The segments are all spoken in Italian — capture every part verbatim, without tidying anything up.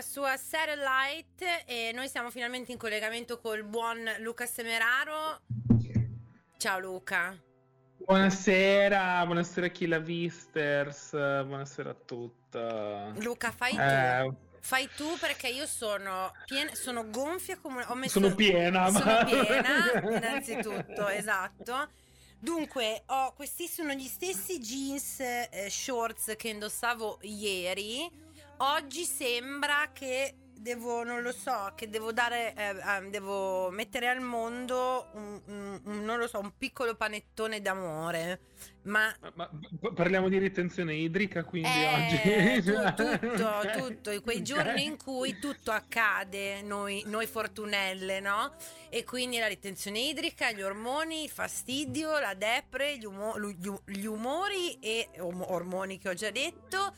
dalla sua Satellite e noi siamo finalmente in collegamento col buon Luca Semeraro. Ciao Luca. Buonasera, buonasera a chi la Visters, buonasera a tutta. Luca, fai eh, tu. Fai tu perché io sono piena, sono gonfia come ho messo. Sono piena, sono ma... piena, innanzitutto, esatto. Dunque, ho, questi sono gli stessi jeans eh, shorts che indossavo ieri. Oggi sembra che devo, non lo so, che devo dare, eh, devo mettere al mondo un, un, un, non lo so, un piccolo panettone d'amore. Ma, ma, ma parliamo di ritenzione idrica, quindi eh, oggi tu, tutto, tutto, quei giorni in cui tutto accade, noi, noi fortunelle, no? E quindi la ritenzione idrica, gli ormoni, il fastidio, la depre, gli, umo, gli, gli umori e om- ormoni che ho già detto.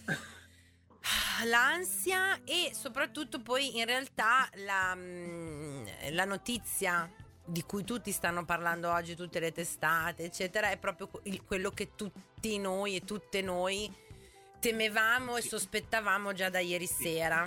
L'ansia e soprattutto poi in realtà la, la notizia di cui tutti stanno parlando oggi, tutte le testate eccetera, è proprio quello che tutti noi e tutte noi temevamo e sospettavamo già da ieri sera.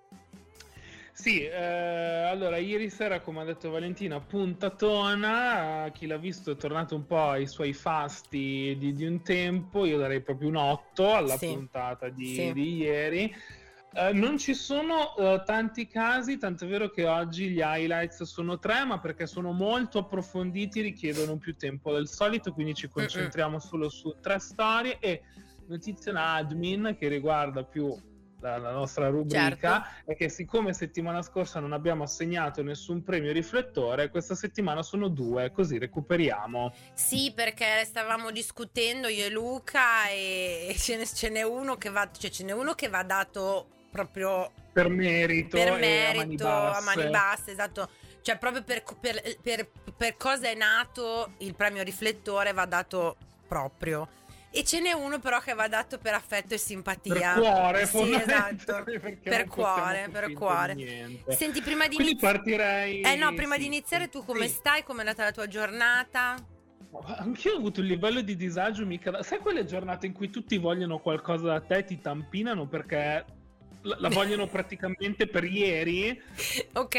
Sì, eh, allora ieri sera, come ha detto Valentina, puntatona, chi l'ha visto è tornato un po' ai suoi fasti di, di un tempo, io darei proprio un otto alla sì. puntata di, sì. di ieri. Uh, non ci sono uh, tanti casi, tant'è vero che oggi gli highlights sono tre, ma perché sono molto approfonditi richiedono più tempo del solito, quindi ci concentriamo Mm-mm. solo su tre storie e notizia admin che riguarda più la, la nostra rubrica, certo. È che siccome settimana scorsa non abbiamo assegnato nessun premio riflettore, questa settimana sono due, così recuperiamo. Sì, perché stavamo discutendo io e Luca e ce, ne, ce n'è uno che va, cioè ce n'è uno che va dato proprio per merito, per e merito a mani basse, a mani basse, esatto, cioè proprio per, per, per, per cosa è nato il premio riflettore va dato proprio. E ce n'è uno però che va dato per affetto e simpatia. Per cuore, sì, esatto. Per cuore, per cuore. Niente. Senti, prima di Quindi iniziare partirei. Eh no, prima sì, di iniziare tu come sì. stai? Come è andata la tua giornata? Anch'io ho avuto un livello di disagio mica da... Sai quelle giornate in cui tutti vogliono qualcosa da te, ti tampinano perché la, la vogliono praticamente per ieri? Ok,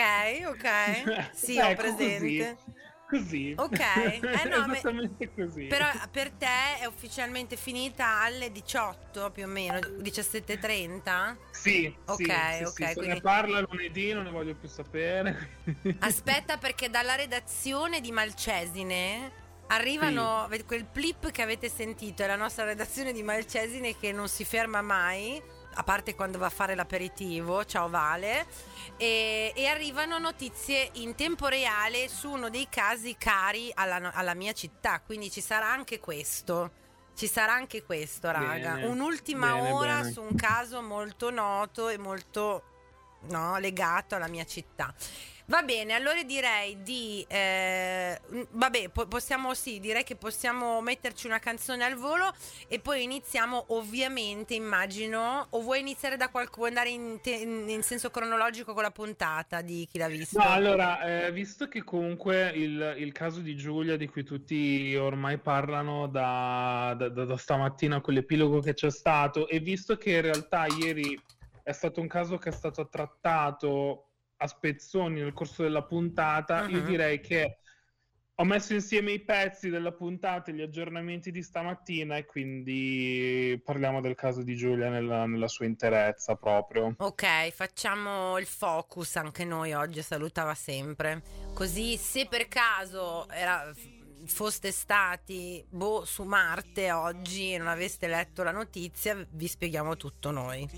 ok. Sì, ecco, ho presente. Così. Così. Ok, eh no, esattamente me... così. Però per te è ufficialmente finita alle diciotto più o meno, diciassette e trenta? Sì, ok, sì, ok. Sì, se quindi... ne parla lunedì, non ne voglio più sapere. Aspetta, perché dalla redazione di Malcesine arrivano sì. Quel clip che avete sentito è la nostra redazione di Malcesine che non si ferma mai, a parte quando va a fare l'aperitivo. Ciao Vale. E, e arrivano notizie in tempo reale su uno dei casi cari alla, alla mia città, quindi ci sarà anche questo ci sarà anche questo raga, bene, un'ultima bene, ora bene. Su un caso molto noto e molto no, legato alla mia città. Va bene, allora direi di eh, vabbè, po- possiamo sì, direi che possiamo metterci una canzone al volo e poi iniziamo ovviamente, immagino, o vuoi iniziare da qualcuno, vuoi andare in, te- in senso cronologico con la puntata di chi l'ha visto? No, allora, eh, visto che comunque il, il caso di Giulia, di cui tutti ormai parlano da, da, da stamattina con l'epilogo che c'è stato, e visto che in realtà ieri è stato un caso che è stato trattato a spezzoni nel corso della puntata, uh-huh. Io direi che ho messo insieme i pezzi della puntata e gli aggiornamenti di stamattina e quindi parliamo del caso di Giulia nella, nella sua interezza proprio. Ok, facciamo il focus anche noi oggi, salutava sempre. Così se per caso era... foste stati boh, su Marte oggi e non aveste letto la notizia, vi spieghiamo tutto noi.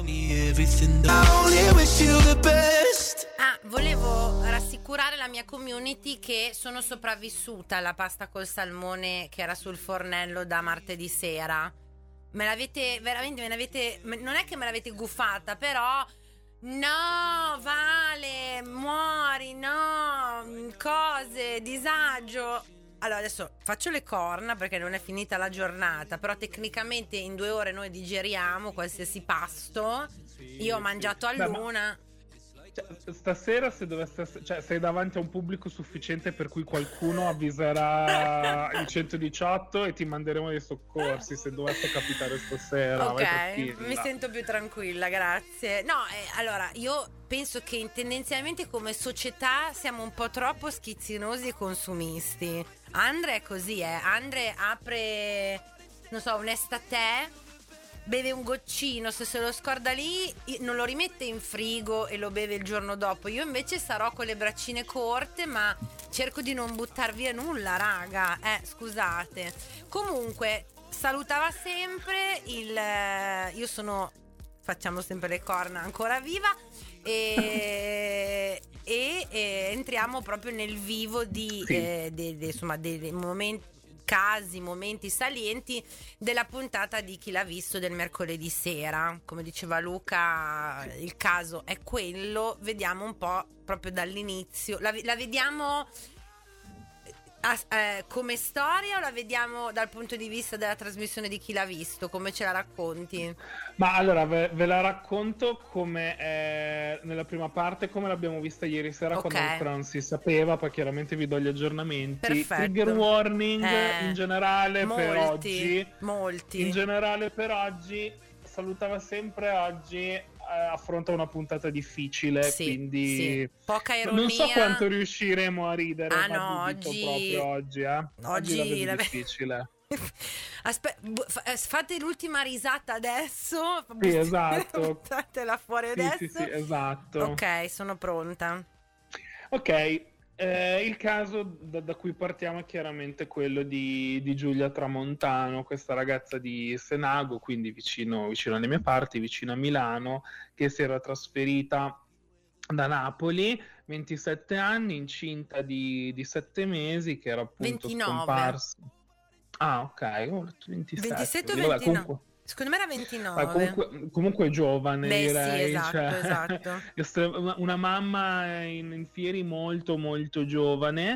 Ah, volevo rassicurare la mia community che sono sopravvissuta alla pasta col salmone che era sul fornello da martedì sera. Me l'avete veramente, me l'avete, non è che me l'avete guffata, però no, Vale, muori, no, cose, disagio. Allora adesso faccio le corna perché non è finita la giornata, però tecnicamente in due ore noi digeriamo qualsiasi pasto. Io ho mangiato a luna. Cioè, stasera se dovesse essere, cioè sei davanti a un pubblico sufficiente per cui qualcuno avviserà il centodiciotto e ti manderemo dei soccorsi se dovesse capitare stasera. Ok, mi sento più tranquilla, grazie. No, eh, allora io penso che tendenzialmente come società siamo un po' troppo schizzinosi e consumisti. Andre è così, eh. Andre apre, non so, un estate, beve un goccino, se se lo scorda lì non lo rimette in frigo e lo beve il giorno dopo. Io invece sarò con le braccine corte, ma cerco di non buttar via nulla, raga. Eh, scusate. Comunque, salutava sempre il... Io sono... Facciamo sempre le corna, ancora viva. E... e, e entriamo proprio nel vivo di... Sì. Eh, de, de, insomma, dei momenti... casi, momenti salienti della puntata di Chi l'ha visto del mercoledì sera. Come diceva Luca, il caso è quello. Vediamo un po' proprio dall'inizio. La, la vediamo a, eh, come storia o la vediamo dal punto di vista della trasmissione di Chi l'ha visto? Come ce la racconti? Ma allora ve, ve la racconto come è nella prima parte, come l'abbiamo vista ieri sera, okay, quando ancora non si sapeva. Poi chiaramente vi do gli aggiornamenti. Perfetto. Trigger warning eh, in generale molti, per oggi. Molti. In generale per oggi. Salutava sempre oggi. Eh, affronta una puntata difficile, sì, quindi sì. Poca ironia. Non so quanto riusciremo a ridere. Ah no, oggi proprio oggi, eh. Oggi, oggi la vedo difficile. Aspetta, fate l'ultima risata adesso. Sì, esatto. Buttatela fuori adesso. Sì, sì, sì, esatto. Ok, sono pronta. Ok, eh, il caso da, da cui partiamo è chiaramente quello di, di Giulia Tramontano, questa ragazza di Senago, quindi vicino, vicino alle mie parti, vicino a Milano, che si era trasferita da Napoli, ventisette anni, incinta di, di sette mesi, che era appunto ventinove. Scomparsa. Ah, ok, ho letto ventisette. ventisette o Vabbè, ventinove? comunque... Secondo me era ventinove. Comunque, comunque giovane, beh, direi. Sì, esatto, cioè, esatto. Una mamma in, in fieri molto, molto giovane,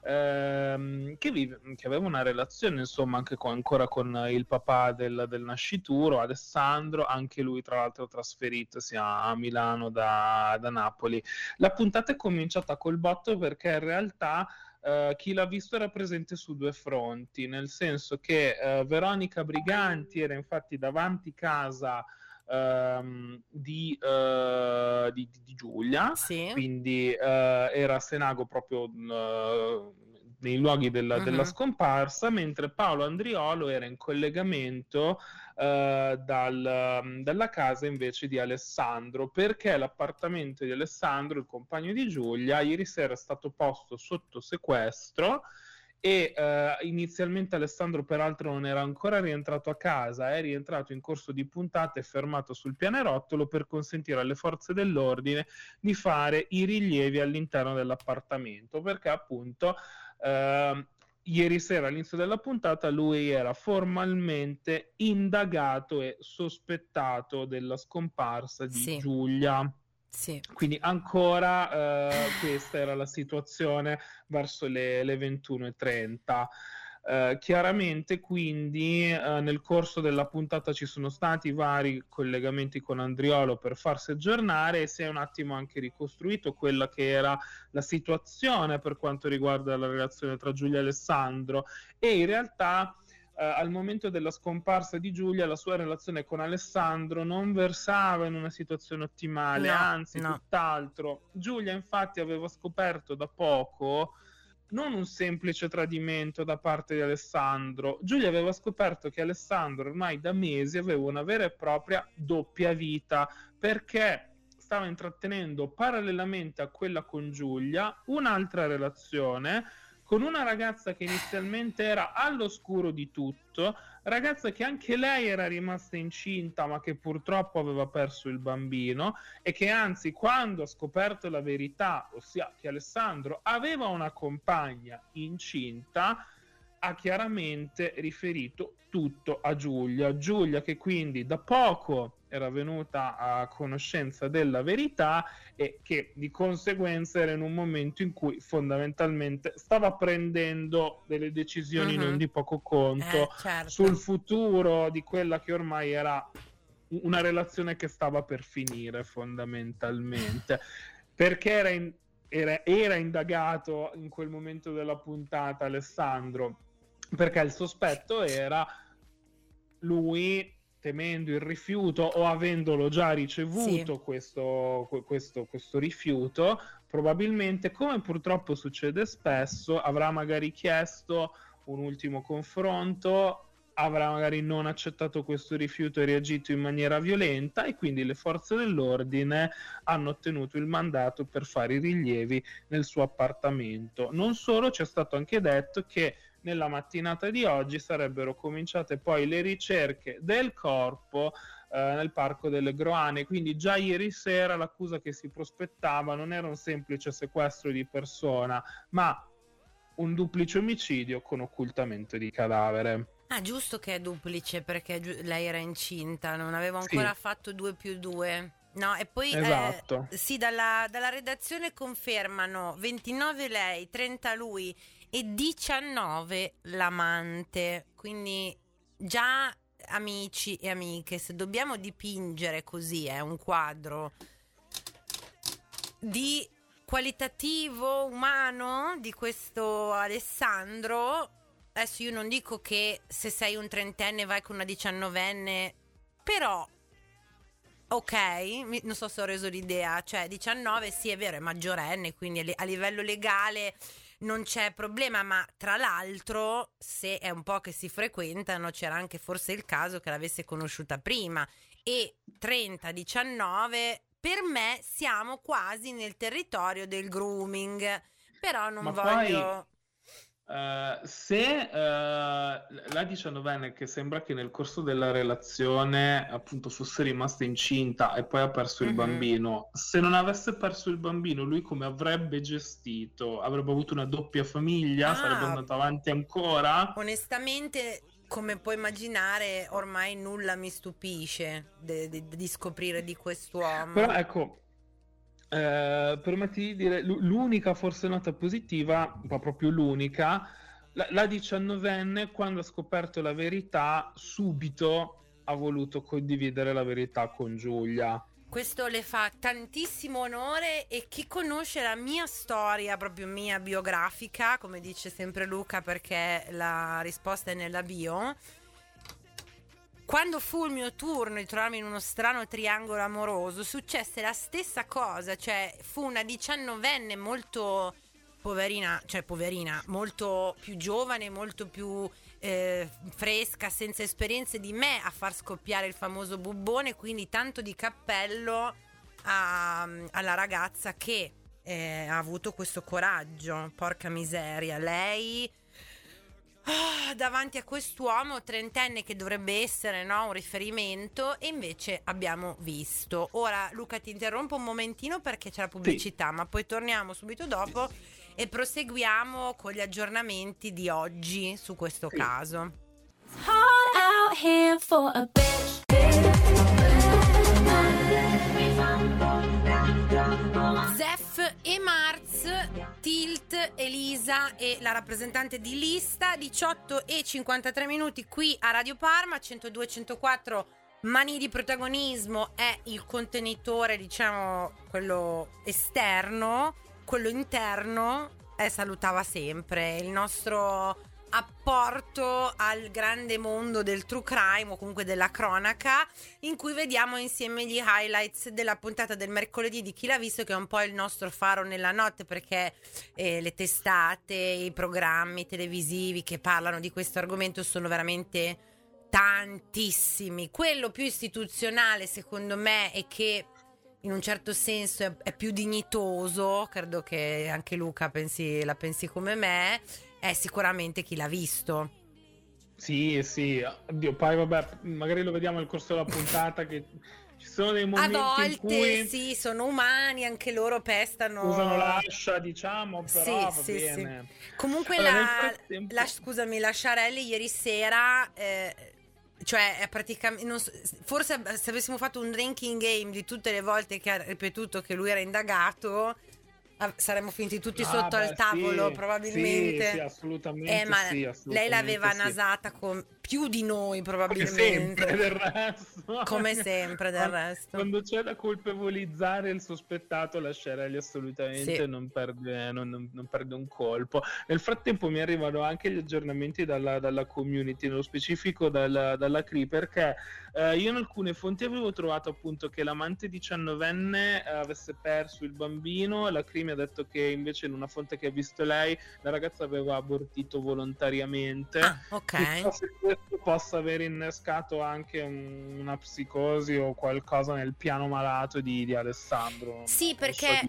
ehm, che, vive, che aveva una relazione, insomma, anche con, ancora con il papà del, del nascituro, Alessandro, anche lui, tra l'altro, trasferitosi a, a Milano da, da Napoli. La puntata è cominciata col botto perché in realtà... Uh, Chi l'ha visto era presente su due fronti, nel senso che uh, Veronica Briganti era infatti davanti casa um, di, uh, di, di Giulia, sì. Quindi uh, era a Senago proprio uh, nei luoghi della, uh-huh. della scomparsa, mentre Paolo Andriolo era in collegamento uh, dal, dalla casa invece di Alessandro, perché l'appartamento di Alessandro, il compagno di Giulia, ieri sera è stato posto sotto sequestro e uh, inizialmente Alessandro peraltro non era ancora rientrato a casa, è rientrato in corso di puntata e fermato sul pianerottolo per consentire alle forze dell'ordine di fare i rilievi all'interno dell'appartamento, perché appunto Uh, ieri sera all'inizio della puntata lui era formalmente indagato e sospettato della scomparsa di sì. Giulia. Sì. Quindi ancora uh, questa era la situazione verso le, le ventuno e trenta. Uh, chiaramente quindi uh, nel corso della puntata ci sono stati vari collegamenti con Andriolo per farsi aggiornare e si è un attimo anche ricostruito quella che era la situazione per quanto riguarda la relazione tra Giulia e Alessandro, e in realtà uh, al momento della scomparsa di Giulia la sua relazione con Alessandro non versava in una situazione ottimale, no, anzi no. tutt'altro. Giulia infatti aveva scoperto da poco non un semplice tradimento da parte di Alessandro. Giulia aveva scoperto che Alessandro ormai da mesi aveva una vera e propria doppia vita, perché stava intrattenendo parallelamente a quella con Giulia un'altra relazione con una ragazza che inizialmente era all'oscuro di tutto, ragazza che anche lei era rimasta incinta ma che purtroppo aveva perso il bambino, e che anzi quando ha scoperto la verità, ossia che Alessandro aveva una compagna incinta, ha chiaramente riferito tutto a Giulia. Giulia che quindi da poco era venuta a conoscenza della verità e che di conseguenza era in un momento in cui fondamentalmente stava prendendo delle decisioni uh-huh. non di poco conto eh, certo. sul futuro di quella che ormai era una relazione che stava per finire fondamentalmente. perché era, in, era, era indagato in quel momento della puntata Alessandro? Perché il sospetto era lui, temendo il rifiuto o avendolo già ricevuto, sì, questo, questo, questo rifiuto, probabilmente, come purtroppo succede spesso, avrà magari chiesto un ultimo confronto, avrà magari non accettato questo rifiuto e reagito in maniera violenta, e quindi le forze dell'ordine hanno ottenuto il mandato per fare i rilievi nel suo appartamento. Non solo, ci è stato anche detto che nella mattinata di oggi sarebbero cominciate poi le ricerche del corpo eh, nel parco delle Groane, quindi già ieri sera l'accusa che si prospettava non era un semplice sequestro di persona, ma un duplice omicidio con occultamento di cadavere. Ah, giusto che è duplice, perché gi- lei era incinta, non avevo ancora, sì, fatto due più due. No, e poi esatto. eh, sì, dalla, dalla redazione confermano ventinove lei, trenta lui e diciannove l'amante, quindi già amici e amiche, se dobbiamo dipingere così è eh, un quadro di qualitativo umano di questo Alessandro. Adesso io non dico che se sei un trentenne vai con una diciannovenne, però ok, mi, non so se ho reso l'idea, cioè diciannove sì è vero, è maggiorenne, quindi a livello legale non c'è problema, ma tra l'altro se è un po' che si frequentano c'era anche forse il caso che l'avesse conosciuta prima, e trenta diciannove per me siamo quasi nel territorio del grooming, però non ma voglio... Poi... Uh, se uh, la diciannovenne, che sembra che nel corso della relazione appunto fosse rimasta incinta e poi ha perso mm-hmm. il bambino, se non avesse perso il bambino, lui come avrebbe gestito? Avrebbe avuto una doppia famiglia? Ah, sarebbe andato avanti ancora? Onestamente, come puoi immaginare, ormai nulla mi stupisce de- de- di scoprire di quest'uomo. Però ecco, Uh, permetti di dire l'unica forse nota positiva, ma proprio l'unica, la, la diciannovenne quando ha scoperto la verità subito ha voluto condividere la verità con Giulia. Questo le fa tantissimo onore, e chi conosce la mia storia, proprio mia biografica, come dice sempre Luca perché la risposta è nella bio, quando fu il mio turno di trovarmi in uno strano triangolo amoroso, successe la stessa cosa, cioè fu una diciannovenne molto poverina, cioè poverina, molto più giovane, molto più eh, fresca, senza esperienze di me, a far scoppiare il famoso bubbone, quindi tanto di cappello a, alla ragazza che eh, ha avuto questo coraggio, porca miseria, lei... Oh, davanti a quest'uomo trentenne che dovrebbe essere, no, un riferimento, e invece abbiamo visto. Ora Luca ti interrompo un momentino perché c'è la pubblicità, sì, ma poi torniamo subito dopo e proseguiamo con gli aggiornamenti di oggi su questo sì. caso. Hard out here for a bitch. Zef e Marz, Tilt, Elisa e la rappresentante di lista, diciotto e cinquantatré minuti qui a Radio Parma, centodue centoquattro. Mani di protagonismo è il contenitore, diciamo, quello esterno, quello interno è Salutava Sempre, il nostro apporto al grande mondo del true crime, o comunque della cronaca, in cui vediamo insieme gli highlights della puntata del mercoledì di Chi l'ha visto, che è un po' il nostro faro nella notte, perché eh, le testate, i programmi televisivi che parlano di questo argomento sono veramente tantissimi. Quello più istituzionale secondo me, e che in un certo senso è, è più dignitoso, credo che anche Luca pensi, la pensi come me, è sicuramente Chi l'ha visto. Sì, sì, oddio, poi vabbè, magari lo vediamo nel corso della puntata, che ci sono dei momenti a volte in cui sì, sono umani, anche loro pestano, usano l'ascia, diciamo, però sì, va sì, bene. Sì. Comunque allora, la, frattempo... la scusami, la Sciarelli ieri sera eh, cioè è praticamente non so, forse se avessimo fatto un drinking game di tutte le volte che ha ripetuto che lui era indagato, saremmo finiti tutti ah, sotto beh, al tavolo, sì, probabilmente. Sì, sì, assolutamente, eh, ma sì, assolutamente lei l'aveva sì. nasata con, più di noi probabilmente. Come sempre del resto. Come sempre del quando, resto. Quando c'è da colpevolizzare il sospettato, la Sciarelli assolutamente sì. non, perde, non, non, non perde un colpo. Nel frattempo mi arrivano anche gli aggiornamenti dalla, dalla community, nello specifico dalla, dalla C R I, perché eh, io in alcune fonti avevo trovato appunto che l'amante diciannovenne eh, avesse perso il bambino, la C R I mi ha detto che invece in una fonte che ha visto lei la ragazza aveva abortito volontariamente. Ah, ok. Questo possa aver innescato anche un, una psicosi o qualcosa nel piano malato di, di Alessandro. Sì, perché,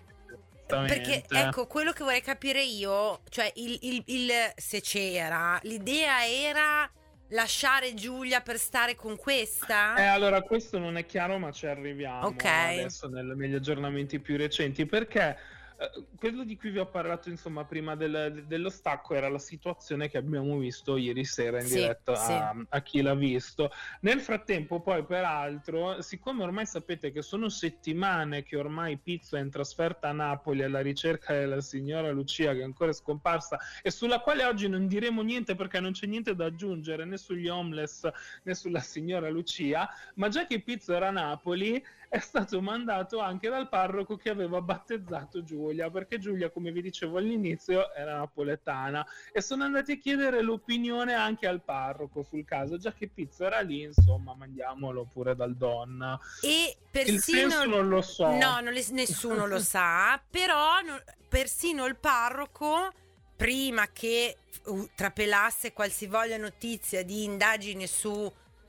perché ecco, quello che vorrei capire io, cioè il, il, il, se c'era, l'idea era lasciare Giulia per stare con questa? Eh, allora questo non è chiaro, ma ci arriviamo okay. adesso nel, negli aggiornamenti più recenti, perché quello di cui vi ho parlato insomma prima del, dello stacco era la situazione che abbiamo visto ieri sera in sì, diretta sì. A, a chi l'ha visto. Nel frattempo poi peraltro, siccome ormai sapete che sono settimane che ormai Pizzo è in trasferta a Napoli alla ricerca della signora Lucia, che è ancora scomparsa e sulla quale oggi non diremo niente perché non c'è niente da aggiungere né sugli homeless né sulla signora Lucia, ma già che Pizzo era a Napoli è stato mandato anche dal parroco che aveva battezzato Giulia, perché Giulia, come vi dicevo all'inizio, era napoletana, e sono andati a chiedere l'opinione anche al parroco sul caso, già che Pizzo era lì, insomma, mandiamolo pure dal Don. E persino... Il senso non lo so. No, non le... nessuno lo sa, però no... persino il parroco, prima che trapelasse qualsivoglia notizia di indagine su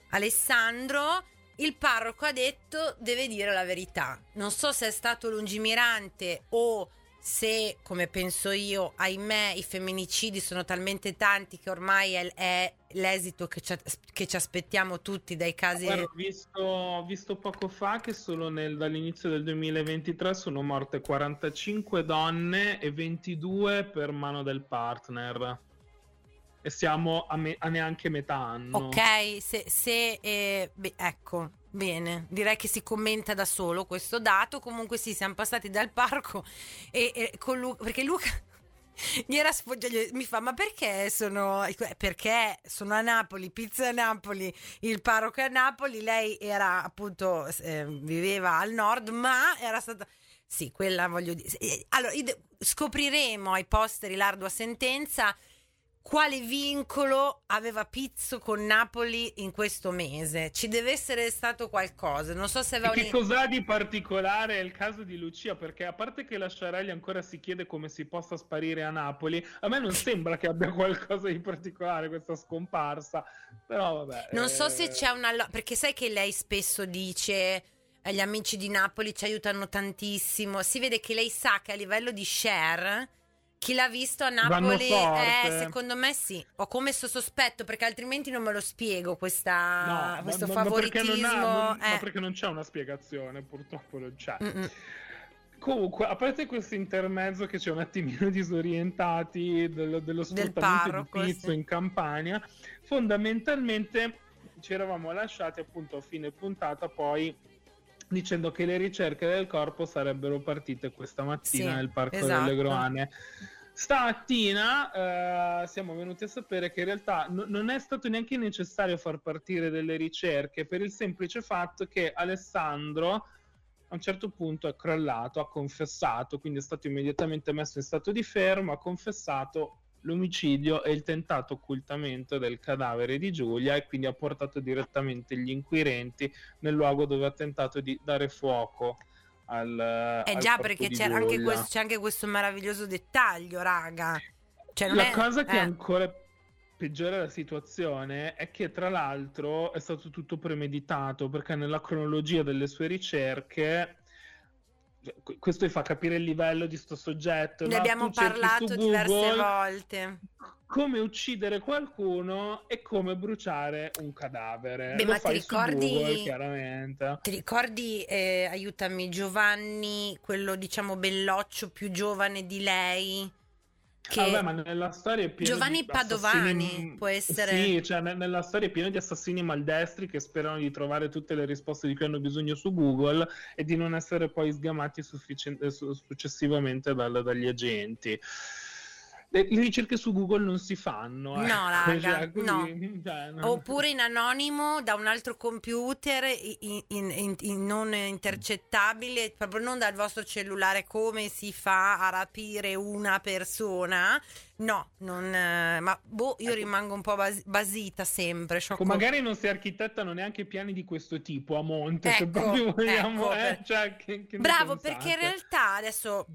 Alessandro, il parroco ha detto deve dire la verità. Non so se è stato lungimirante o se, come penso io, ahimè, i femminicidi sono talmente tanti che ormai è, è l'esito che ci, che ci aspettiamo tutti dai casi. Guarda, ho visto, ho visto poco fa che solo nel, dall'inizio del duemilaventitré sono morte quarantacinque donne e ventidue per mano del partner. E siamo a, me, a neanche metà anno. Ok, se, se eh, beh, ecco, bene, direi che si commenta da solo questo dato. Comunque sì, siamo passati dal parco e, e con Luca, perché Luca gli era sfoggiato, mi fa ma perché sono perché sono a Napoli, Pizza a Napoli, il parroco è a Napoli, lei era appunto eh, viveva al nord, ma era stata sì, quella voglio dire. Allora scopriremo ai posteri l'ardua sentenza quale vincolo aveva Pizzo con Napoli in questo mese. Ci deve essere stato qualcosa. Non so se aveva che un... cos'ha di particolare il caso di Lucia, perché a parte che la Sciarelli ancora si chiede come si possa sparire a Napoli, a me non sembra che abbia qualcosa di particolare questa scomparsa, però vabbè. Non eh... so se c'è una... perché sai che lei spesso dice gli amici di Napoli ci aiutano tantissimo. Si vede che lei sa che a livello di share... Chi l'ha visto a Napoli, eh, secondo me sì. Ho commesso sospetto perché altrimenti non me lo spiego questa, no, questo ma, favoritismo. Ma perché, non ha, non, eh. ma perché non c'è una spiegazione, purtroppo non c'è. Mm-mm. Comunque, a parte questo intermezzo che ci ha un attimino disorientati dello, dello sfruttamento Del parroco, di Pizzo sì. in Campania, fondamentalmente ci eravamo lasciati appunto a fine puntata poi dicendo che le ricerche del corpo sarebbero partite questa mattina sì, nel Parco esatto. delle Groane. Stamattina eh, siamo venuti a sapere che in realtà n- non è stato neanche necessario far partire delle ricerche, per il semplice fatto che Alessandro a un certo punto è crollato, ha confessato, quindi è stato immediatamente messo in stato di fermo, ha confessato l'omicidio e il tentato occultamento del cadavere di Giulia e quindi ha portato direttamente gli inquirenti nel luogo dove ha tentato di dare fuoco al Eh al già, corpo perché di c'era anche Giulia. questo, c'è anche questo meraviglioso dettaglio, raga. Cioè, non La è... cosa che eh. ancora peggiora la situazione è che tra l'altro è stato tutto premeditato, perché nella cronologia delle sue ricerche, questo vi fa capire il livello di sto soggetto. Ne no? abbiamo Tu cerchi parlato su diverse Google volte. come uccidere qualcuno e come bruciare un cadavere. Beh, Lo ma fai ti ricordi, su Google, chiaramente. Ti ricordi, eh, aiutami, Giovanni, quello diciamo belloccio più giovane di lei? Che... Ah, vabbè, ma nella storia è pieno Giovanni di Padovani assassini... può essere. Sì, cioè ne- nella storia è pieno di assassini maldestri che sperano di trovare tutte le risposte di cui hanno bisogno su Google e di non essere poi sgamati sufficien- su- successivamente dal- dagli agenti. Le, le ricerche su Google non si fanno. No, ecco, raga, cioè, così, no. cioè, non- Oppure in anonimo da un altro computer, in, in- in- in non intercettabile, proprio non dal vostro cellulare, come si fa a rapire una persona. No, non, eh, ma boh, io Ecco. rimango un po' bas- basita sempre. Ecco, sciocco- magari non si architettano neanche piani di questo tipo a monte, se Ecco, proprio vogliamo, ecco, eh, per- cioè, che, che ne Bravo, perché in pensate? realtà adesso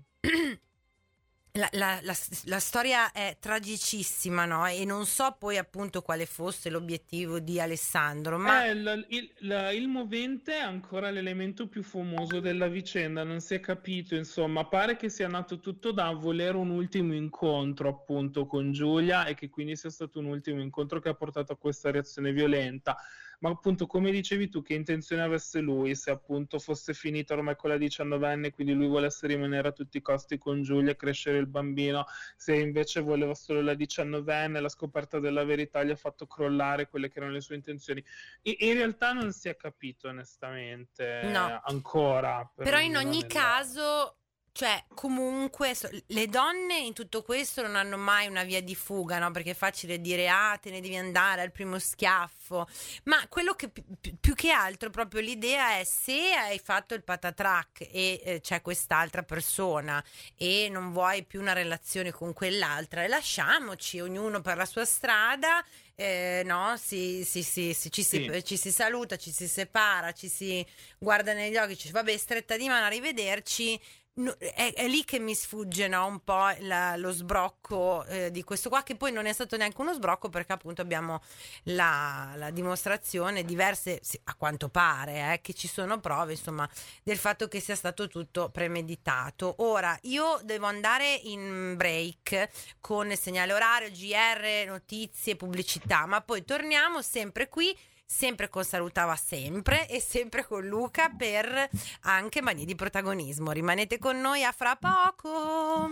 la, la- la- la storia è tragicissima, no? E non so poi appunto quale fosse l'obiettivo di Alessandro, ma Eh, il, il- la- il movente è ancora l'elemento più famoso della vicenda, non si è capito, insomma, pare che sia nato tutto da volere un ultimo incontro appunto con Giulia e che quindi sia stato un ultimo incontro che ha portato a questa reazione violenta. Ma appunto, come dicevi tu, che intenzione avesse lui, se appunto fosse finita ormai con la diciannovenne, quindi lui volesse rimanere a tutti i costi con Giulia e crescere il bambino, se invece voleva solo la diciannovenne, la scoperta della verità gli ha fatto crollare quelle che erano le sue intenzioni. I- in realtà non si è capito onestamente no. ancora. per Però in ognuno ogni nel- caso, cioè, comunque, so- le donne in tutto questo non hanno mai una via di fuga, no? Perché è facile dire, ah, te ne devi andare al primo schiaffo. Ma quello che pi- pi- più che altro, proprio l'idea è, se hai fatto il patatrack e eh, c'è quest'altra persona e non vuoi più una relazione con quell'altra, lasciamoci, ognuno per la sua strada. Eh, no, si, si, si, si- ci, si, Sì. ci si saluta, ci si separa, ci si guarda negli occhi, ci vabbè, stretta di mano, arrivederci. No, è, è lì che mi sfugge, no, un po' la- lo sbrocco eh, di questo qua, che poi non è stato neanche uno sbrocco, perché appunto abbiamo la, la dimostrazione, diverse, sì, a quanto pare, eh, che ci sono prove, insomma, del fatto che sia stato tutto premeditato. Ora, io devo andare in break con il segnale orario, G R, notizie, pubblicità, ma poi torniamo sempre qui, sempre con Salutava Sempre e sempre con Luca per anche Manie di Protagonismo. Rimanete con noi, a fra poco.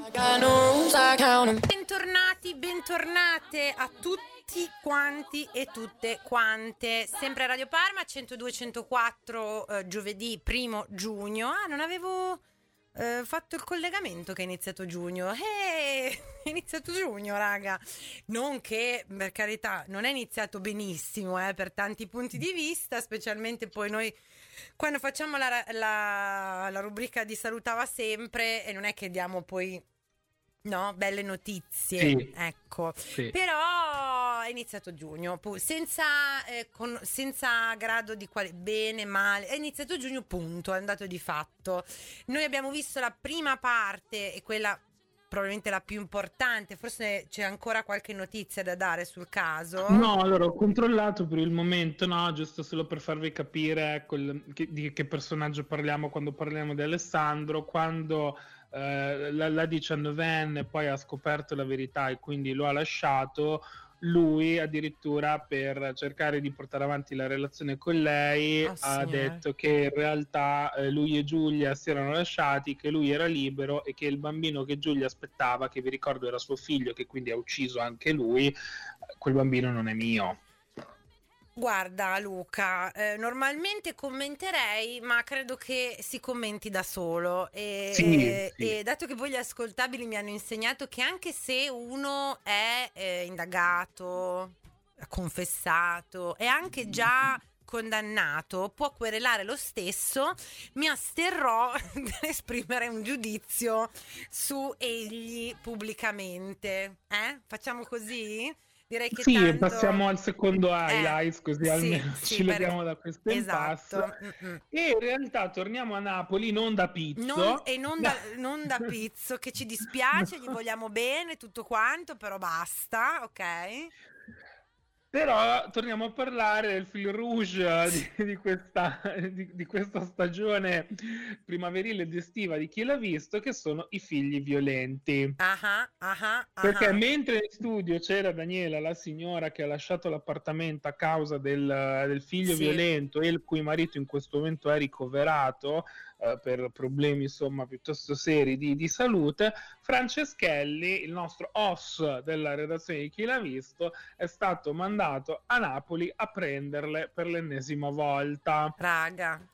Bentornati, bentornate a tutti quanti e tutte quante. Sempre a Radio Parma, centodue centoquattro, eh, giovedì primo giugno. Ah, non avevo eh, fatto il collegamento che è iniziato giugno. Eh, è iniziato giugno, raga. Non che, per carità, non è iniziato benissimo, eh, per tanti punti di vista, specialmente poi noi quando facciamo la, la, la rubrica di Salutava Sempre, e non è che diamo poi, no, belle notizie, Sì. ecco. Sì. Però è iniziato giugno, pu- senza, eh, con- senza grado di quale, bene, male, è iniziato giugno, punto, è andato di fatto. Noi abbiamo visto la prima parte, e quella probabilmente la più importante, forse c'è ancora qualche notizia da dare sul caso. No, allora ho controllato per il momento, no, giusto solo per farvi capire ecco, il- che- di che personaggio parliamo quando parliamo di Alessandro, quando eh, la, la diciannovenne poi ha scoperto la verità e quindi lo ha lasciato, lui addirittura per cercare di portare avanti la relazione con lei Oh, ha signore. detto che in realtà eh, lui e Giulia si erano lasciati, che lui era libero e che il bambino che Giulia aspettava, che vi ricordo era suo figlio, che quindi ha ucciso anche lui, quel bambino non è mio. Guarda Luca, eh, normalmente commenterei, ma credo che si commenti da solo e, Sì, e- sì. e dato che voi gli ascoltabili mi hanno insegnato che anche se uno è eh, indagato, confessato e anche già condannato, può querelare lo stesso, mi asterrò dall'esprimere un giudizio su egli pubblicamente. Eh? Facciamo così? Direi che Sì, tanto... passiamo al secondo highlights, così sì, almeno sì, ci perché- leviamo da questo esatto. impasse. Mm-mm. E in realtà torniamo a Napoli, non da Pizzo. Non- e non da, non da Pizzo, che ci dispiace, No. gli vogliamo bene, tutto quanto, però basta, ok? Però torniamo a parlare del fil rouge di, di questa, di, di questa stagione primaverile ed estiva di Chi l'ha visto, che sono i figli violenti. Ah ah, ah ah, Perché ah. mentre in studio c'era Daniela, la signora che ha lasciato l'appartamento a causa del, del figlio Sì. violento e il cui marito in questo momento è ricoverato eh, per problemi insomma piuttosto seri di, di salute, Franceschelli, il nostro os della redazione di Chi l'ha visto, è stato mandato a Napoli a prenderle per l'ennesima volta. Raga,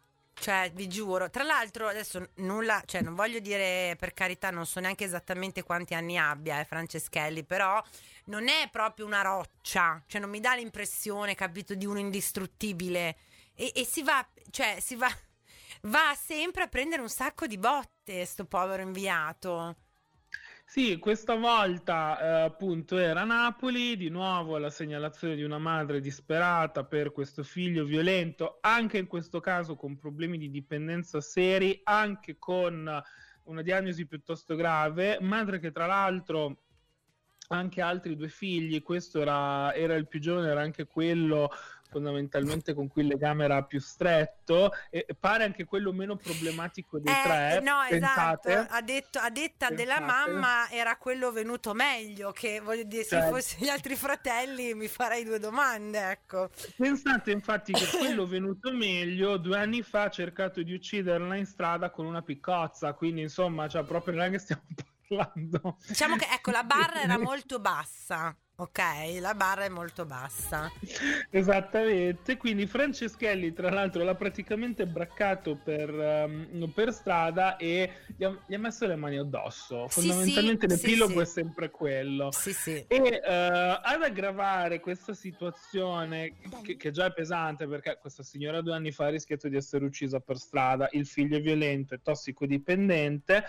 Cioè, vi giuro, tra l'altro adesso nulla, cioè non voglio dire, per carità, non so neanche esattamente quanti anni abbia eh, Franceschelli, però non è proprio una roccia, cioè non mi dà l'impressione, capito, di uno indistruttibile e, e si va, cioè si va, va sempre a prendere un sacco di botte, sto povero inviato. Sì, questa volta eh, appunto era Napoli, di nuovo la segnalazione di una madre disperata per questo figlio violento, anche in questo caso con problemi di dipendenza seri, anche con una diagnosi piuttosto grave, madre che tra l'altro ha anche altri due figli, questo era, era il più giovane, era anche quello fondamentalmente con cui il legame era più stretto e pare anche quello meno problematico dei Eh, tre. no, Pensate, esatto, a, detto, a detta della pensate. mamma era quello venuto meglio, che voglio dire, se Cioè, fossi gli altri fratelli mi farei due domande, ecco. pensate infatti che quello venuto meglio due anni fa ha cercato di ucciderla in strada con una piccozza, quindi insomma, cioè, proprio non è che stiamo parlando. Diciamo che ecco, la barra era molto bassa, ok? La barra è molto bassa. Esattamente, quindi Franceschelli tra l'altro l'ha praticamente braccato per, um, per strada e gli ha, gli ha messo le mani addosso. Sì, Fondamentalmente sì, l'epilogo sì, è sempre quello. sì, sì. E uh, ad aggravare questa situazione che, che già è pesante, perché questa signora due anni fa ha rischiato di essere uccisa per strada, il figlio è violento e tossicodipendente.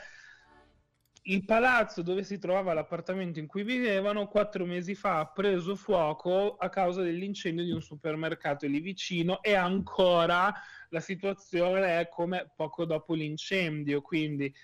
Il palazzo dove si trovava l'appartamento in cui vivevano quattro mesi fa ha preso fuoco a causa dell'incendio di un supermercato lì vicino e ancora la situazione è come poco dopo l'incendio, quindi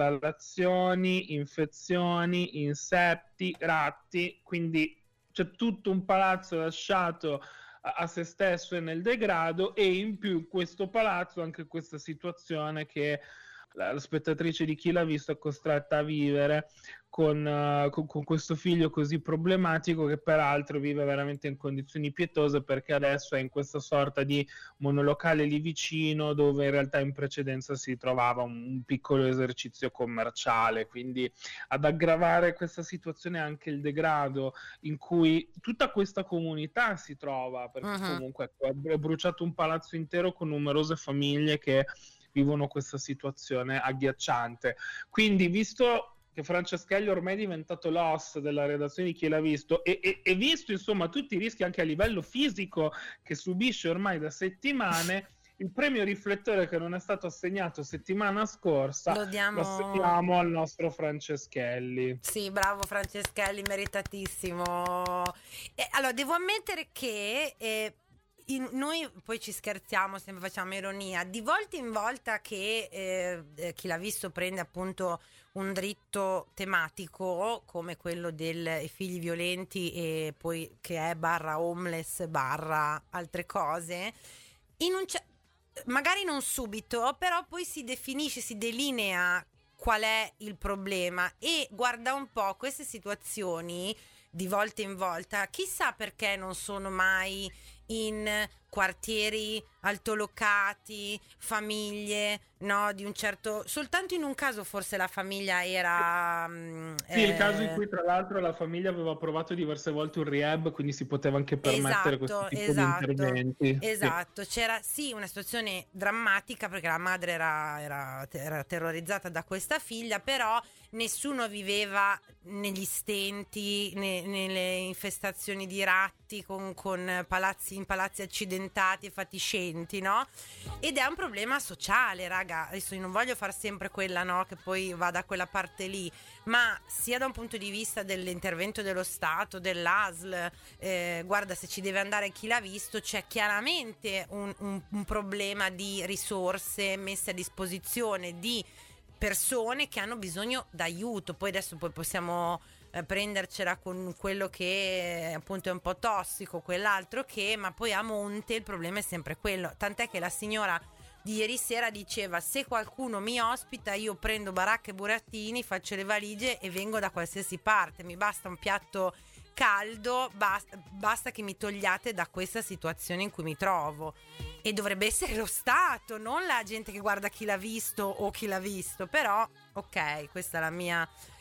esalazioni, infezioni, insetti, ratti, quindi c'è tutto un palazzo lasciato a, a se stesso e nel degrado, e in più questo palazzo anche questa situazione che la spettatrice di Chi l'ha visto è costretta a vivere con, uh, con, con questo figlio così problematico, che peraltro vive veramente in condizioni pietose, perché adesso è in questa sorta di monolocale lì vicino, dove in realtà in precedenza si trovava un, un piccolo esercizio commerciale. Quindi ad aggravare questa situazione anche il degrado in cui tutta questa comunità si trova, perché uh-huh. comunque è bruciato un palazzo intero con numerose famiglie che vivono questa situazione agghiacciante. Quindi, visto che Franceschelli ormai è diventato l'os della redazione di Chi l'ha visto e, e, e visto insomma tutti i rischi anche a livello fisico che subisce ormai da settimane, il premio riflettore che non è stato assegnato settimana scorsa lo, diamo... lo assegniamo al nostro Franceschelli. Sì, bravo Franceschelli, meritatissimo. E, allora, devo ammettere che eh, In, noi poi ci scherziamo, sempre facciamo ironia, di volta in volta che eh, Chi l'ha visto prende appunto un dritto tematico come quello dei figli violenti e poi che è barra homeless barra altre cose, in un c- magari non subito, però poi si definisce, si delinea qual è il problema e guarda un po' queste situazioni di volta in volta, chissà perché non sono mai in quartieri altolocati, famiglie, no, di un certo, soltanto in un caso forse la famiglia era sì, eh... il caso in cui tra l'altro la famiglia aveva provato diverse volte un rehab, quindi si poteva anche permettere esatto, questo tipo esatto, di interventi. esatto, sì. C'era sì una situazione drammatica perché la madre era, era, era terrorizzata da questa figlia, però nessuno viveva negli stenti, ne, nelle infestazioni di ratti con, con palazzi in palazzi accidentati e fatiscenti, no? Ed è un problema sociale, raga. Adesso io non voglio far sempre quella, no, che poi va da quella parte lì, ma sia da un punto di vista dell'intervento dello Stato, dell'A S L, eh, guarda, se ci deve andare Chi l'ha visto, c'è chiaramente un, un, un problema di risorse messe a disposizione di persone che hanno bisogno d'aiuto. Poi adesso poi possiamo eh, prendercela con quello che appunto è un po' tossico, quell'altro che, ma poi a monte il problema è sempre quello, tant'è che la signora di ieri sera diceva: se qualcuno mi ospita io prendo baracca e burattini, faccio le valigie e vengo da qualsiasi parte, mi basta un piatto caldo, basta, basta che mi togliate da questa situazione in cui mi trovo. E dovrebbe essere lo Stato, non la gente che guarda Chi l'ha visto o Chi l'ha visto. Però ok, questa è la mia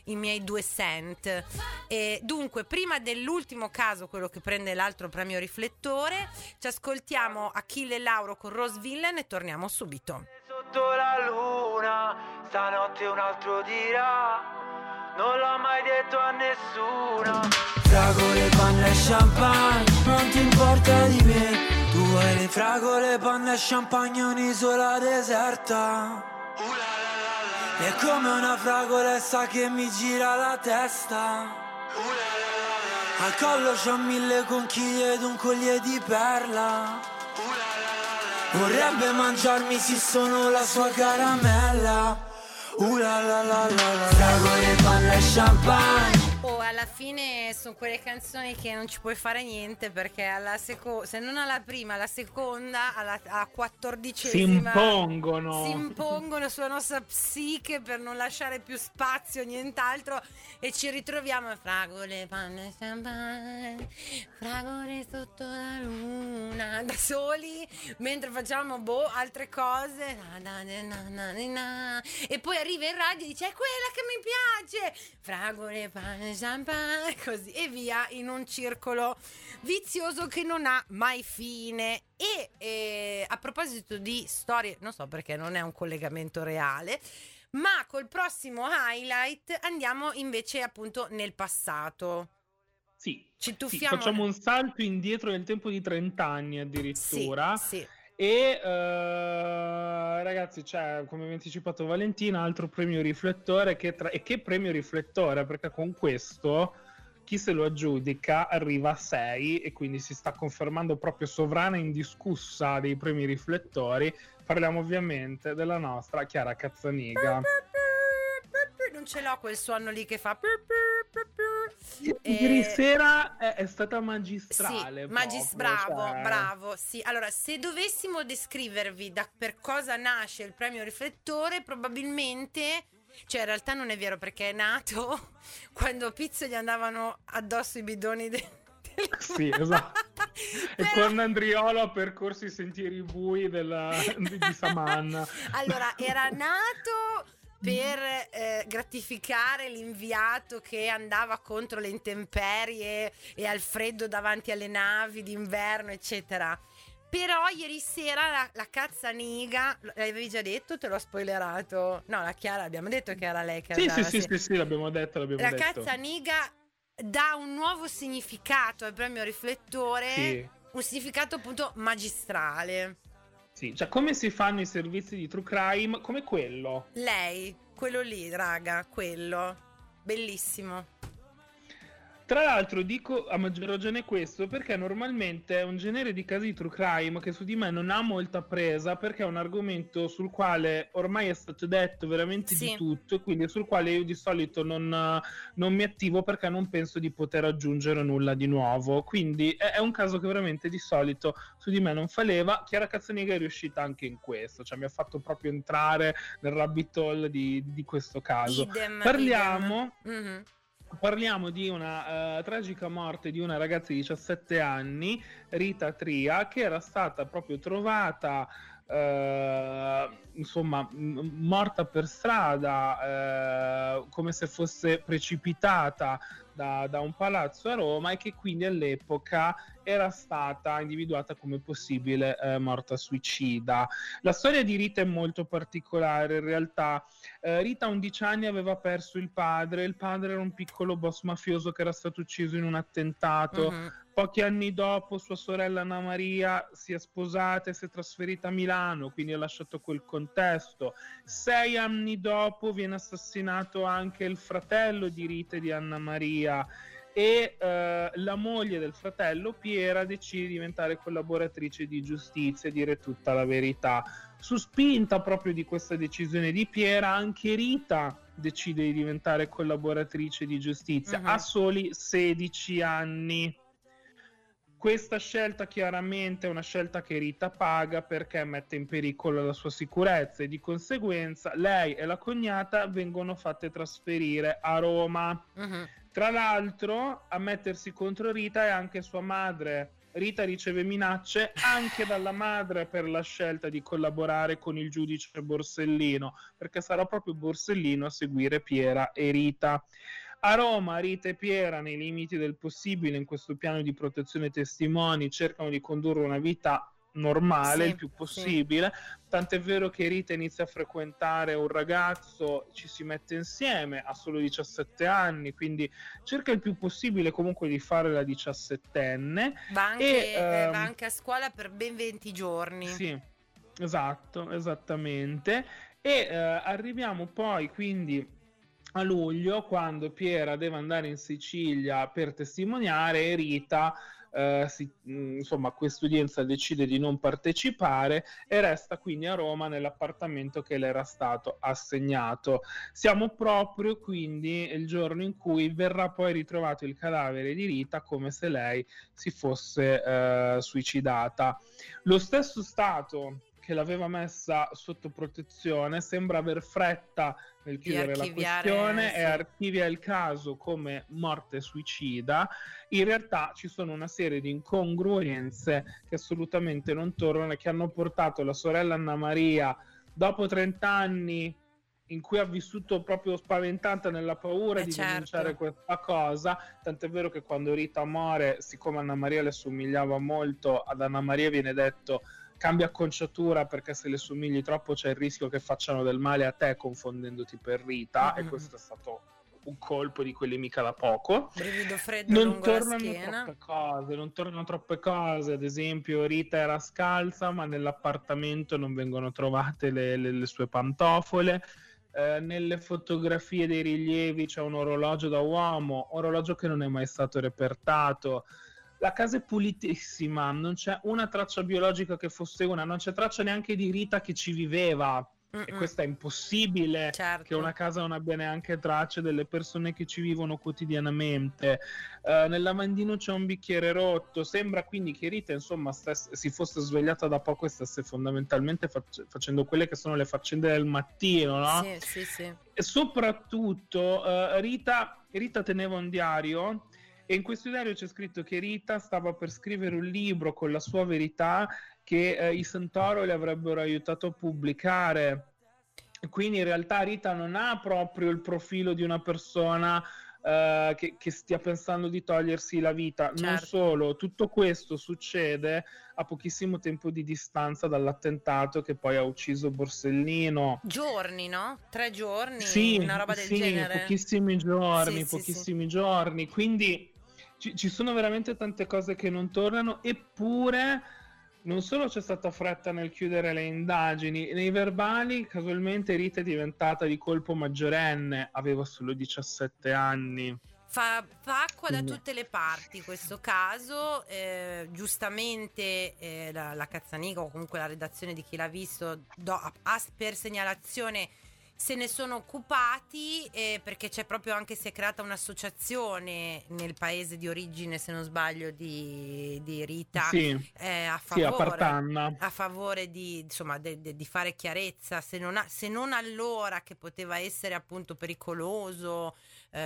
i miei due cent. E dunque, prima dell'ultimo caso, quello che prende l'altro premio riflettore, ci ascoltiamo Achille e Lauro con Rose Villain e torniamo subito. Sotto la luna, stanotte un altro dirà, non l'ho mai detto a nessuno. Fragole, panna e champagne, non ti importa di me. Tu hai le fragole, panna e champagne, un'isola deserta. Uh, la, la, la, la. È come una fragolessa che mi gira la testa. Uh, la, la, la, la. Al collo c'ho mille conchiglie ed un collier di perla. Uh, la, la, la, la. Vorrebbe mangiarmi se sono la sua caramella. Uh, la, la, la, la, la. Fragole, panna e champagne. Oh, alla fine sono quelle canzoni che non ci puoi fare niente, perché alla seco- se non alla prima, alla seconda, alla, alla quattordicesima si impongono si impongono sulla nostra psiche per non lasciare più spazio, nient'altro, e ci ritroviamo a fragole, panna e champagne, fragole sotto la luna, da soli, mentre facciamo boh altre cose, na, na, na, na, na, na. E poi arriva in radio e dice: è quella che mi piace, fragole, panna e champagne, così e via, in un circolo vizioso che non ha mai fine. E eh, a proposito di storie, non so perché non è un collegamento reale, ma col prossimo highlight andiamo invece appunto nel passato. Sì, ci sì, facciamo un salto indietro nel tempo di trenta anni addirittura. Sì, sì. E uh, ragazzi, c'è, come vi ha anticipato Valentina, altro premio riflettore che tra... e che premio riflettore, perché con questo chi se lo aggiudica arriva a sei e quindi si sta confermando proprio sovrana indiscussa dei premi riflettori. Parliamo ovviamente della nostra Chiara Cazzaniga. Non ce l'ho quel suono lì che fa. Ieri sera è, è stata magistrale. Sì, magis- proprio, bravo, cioè... bravo. Sì, allora, se dovessimo descrivervi da per cosa nasce il premio riflettore, probabilmente, cioè in realtà non è vero, perché è nato quando Pizzo gli andavano addosso i bidoni de- del Sì, esatto. Però... E quando Andriolo ha percorso i sentieri bui della, di, di Samanna. Allora, era nato per eh, gratificare l'inviato che andava contro le intemperie e al freddo davanti alle navi d'inverno, eccetera. Però ieri sera la, la Cazzaniga, l'avevi già detto? Te l'ho spoilerato? No, la Chiara, abbiamo detto che era lei che sì, andava. Sì, sì, sì, sì, l'abbiamo detto, l'abbiamo la detto. La Cazzaniga dà un nuovo significato al premio riflettore, sì. Un significato appunto magistrale. Sì, cioè come si fanno i servizi di true crime, come quello. Lei, quello lì, raga, quello. Bellissimo. Tra l'altro dico a maggior ragione questo perché normalmente è un genere di casi di true crime che su di me non ha molta presa, perché è un argomento sul quale ormai è stato detto veramente sì. di tutto, e quindi sul quale io di solito non, non mi attivo perché non penso di poter aggiungere nulla di nuovo. Quindi è, è un caso che veramente di solito su di me non fa leva. Chiara Cazzaniga è riuscita anche in questo, cioè mi ha fatto proprio entrare nel rabbit hole di, di questo caso. Idem, Parliamo... idem. Mm-hmm. Parliamo di una uh, tragica morte di una ragazza di diciassette anni, Rita Tria, che era stata proprio trovata uh, insomma m- morta per strada, uh, come se fosse precipitata da, da un palazzo a Roma, e che quindi all'epoca era stata individuata come possibile eh, morta suicida. La storia di Rita è molto particolare in realtà. Eh, Rita a undici anni aveva perso il padre, il padre era un piccolo boss mafioso che era stato ucciso in un attentato. Uh-huh. Pochi anni dopo sua sorella Anna Maria si è sposata e si è trasferita a Milano, quindi ha lasciato quel contesto. Sei anni dopo viene assassinato anche il fratello di Rita e di Anna Maria, e eh, la moglie del fratello, Piera, decide di diventare collaboratrice di giustizia e dire tutta la verità. Su spinta proprio di questa decisione di Piera, anche Rita decide di diventare collaboratrice di giustizia uh-huh. a soli sedici anni. Questa scelta chiaramente è una scelta che Rita paga, perché mette in pericolo la sua sicurezza, e di conseguenza lei e la cognata vengono fatte trasferire a Roma. Uh-huh. Tra l'altro a mettersi contro Rita è anche sua madre, Rita riceve minacce anche dalla madre per la scelta di collaborare con il giudice Borsellino, perché sarà proprio Borsellino a seguire Piera e Rita. A Roma Rita e Piera, nei limiti del possibile, in questo piano di protezione testimoni, cercano di condurre una vita normale sì, il più possibile, sì. Tant'è vero che Rita inizia a frequentare un ragazzo, ci si mette insieme, ha solo diciassette anni, quindi cerca il più possibile comunque di fare la diciassettenne. Va anche, e, eh, ehm, va anche a scuola per ben venti giorni. Sì, esatto, esattamente. E eh, arriviamo poi quindi a luglio, quando Piera deve andare in Sicilia per testimoniare e Rita Uh, si, insomma, questa udienza decide di non partecipare e resta quindi a Roma nell'appartamento che le era stato assegnato. Siamo proprio quindi il giorno in cui verrà poi ritrovato il cadavere di Rita, come se lei si fosse uh, suicidata. Lo stesso Stato che l'aveva messa sotto protezione sembra aver fretta nel chiudere la questione, sì. E archivia il caso come morte suicida. In realtà ci sono una serie di incongruenze che assolutamente non tornano e che hanno portato la sorella Anna Maria, dopo trenta anni in cui ha vissuto proprio spaventata nella paura eh di certo. denunciare questa cosa, tant'è vero che quando Rita muore, siccome Anna Maria le somigliava molto, ad Anna Maria viene detto cambia acconciatura perché se le somigli troppo c'è il rischio che facciano del male a te confondendoti per Rita, mm-hmm. E questo è stato un colpo di quelli mica da poco. Brivido freddo non lungo tornano la schiena. troppe cose, non tornano troppe cose, ad esempio Rita era scalza ma nell'appartamento non vengono trovate le, le, le sue pantofole. Eh, nelle fotografie dei rilievi c'è un orologio da uomo, orologio che non è mai stato repertato. La casa è pulitissima, non c'è una traccia biologica che fosse una, non c'è traccia neanche di Rita che ci viveva. Mm-mm. E questo è impossibile, certo. Che una casa non abbia neanche tracce delle persone che ci vivono quotidianamente. Uh, nel lavandino c'è un bicchiere rotto, sembra quindi che Rita insomma stesse, si fosse svegliata da poco e stesse fondamentalmente fac- facendo quelle che sono le faccende del mattino, no? Sì, sì, sì. E soprattutto uh, Rita, Rita teneva un diario. E in questo diario c'è scritto che Rita stava per scrivere un libro con la sua verità che eh, i Santoro le avrebbero aiutato a pubblicare. Quindi in realtà Rita non ha proprio il profilo di una persona eh, che, che stia pensando di togliersi la vita. Certo. Non solo, tutto questo succede a pochissimo tempo di distanza dall'attentato che poi ha ucciso Borsellino. Giorni, no? Tre giorni? Sì, una roba del sì, genere? pochissimi giorni, sì, pochissimi sì, giorni. Quindi ci, ci sono veramente tante cose che non tornano, eppure non solo c'è stata fretta nel chiudere le indagini, nei verbali casualmente Rita è diventata di colpo maggiorenne, aveva solo diciassette anni. Fa, fa acqua da tutte le parti questo caso, eh, giustamente eh, la, la Cazzaniga o comunque la redazione di chi l'ha visto do, a, a, per segnalazione se ne sono occupati, eh, perché c'è proprio anche, si è creata un'associazione nel paese di origine, se non sbaglio, di, di Rita, sì, eh, a sì, a favore, Partanna. a favore di, insomma, de, de, di fare chiarezza, se non, ha, se non allora che poteva essere appunto pericoloso,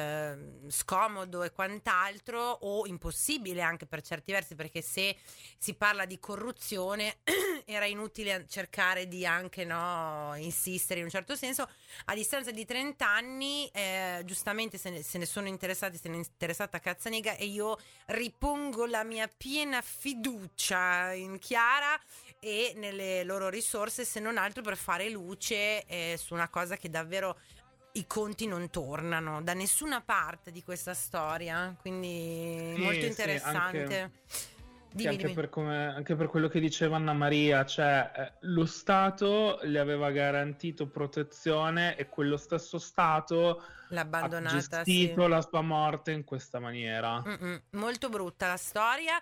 eh, scomodo e quant'altro, o impossibile anche per certi versi, perché se si parla di corruzione era inutile cercare di anche no insistere in un certo senso. A distanza di trenta anni, eh, giustamente se ne, se ne sono interessati, se ne è interessata Cazzaniga, e io ripongo la mia piena fiducia in Chiara e nelle loro risorse, se non altro per fare luce eh, su una cosa che davvero i conti non tornano da nessuna parte di questa storia, quindi sì, molto interessante. Sì, anche... Dimmi, anche, dimmi. per come, anche per quello che diceva Anna Maria, cioè eh, lo Stato le aveva garantito protezione e quello stesso Stato l'ha abbandonata, ha gestito sì. la sua morte in questa maniera. Mm-mm, molto brutta la storia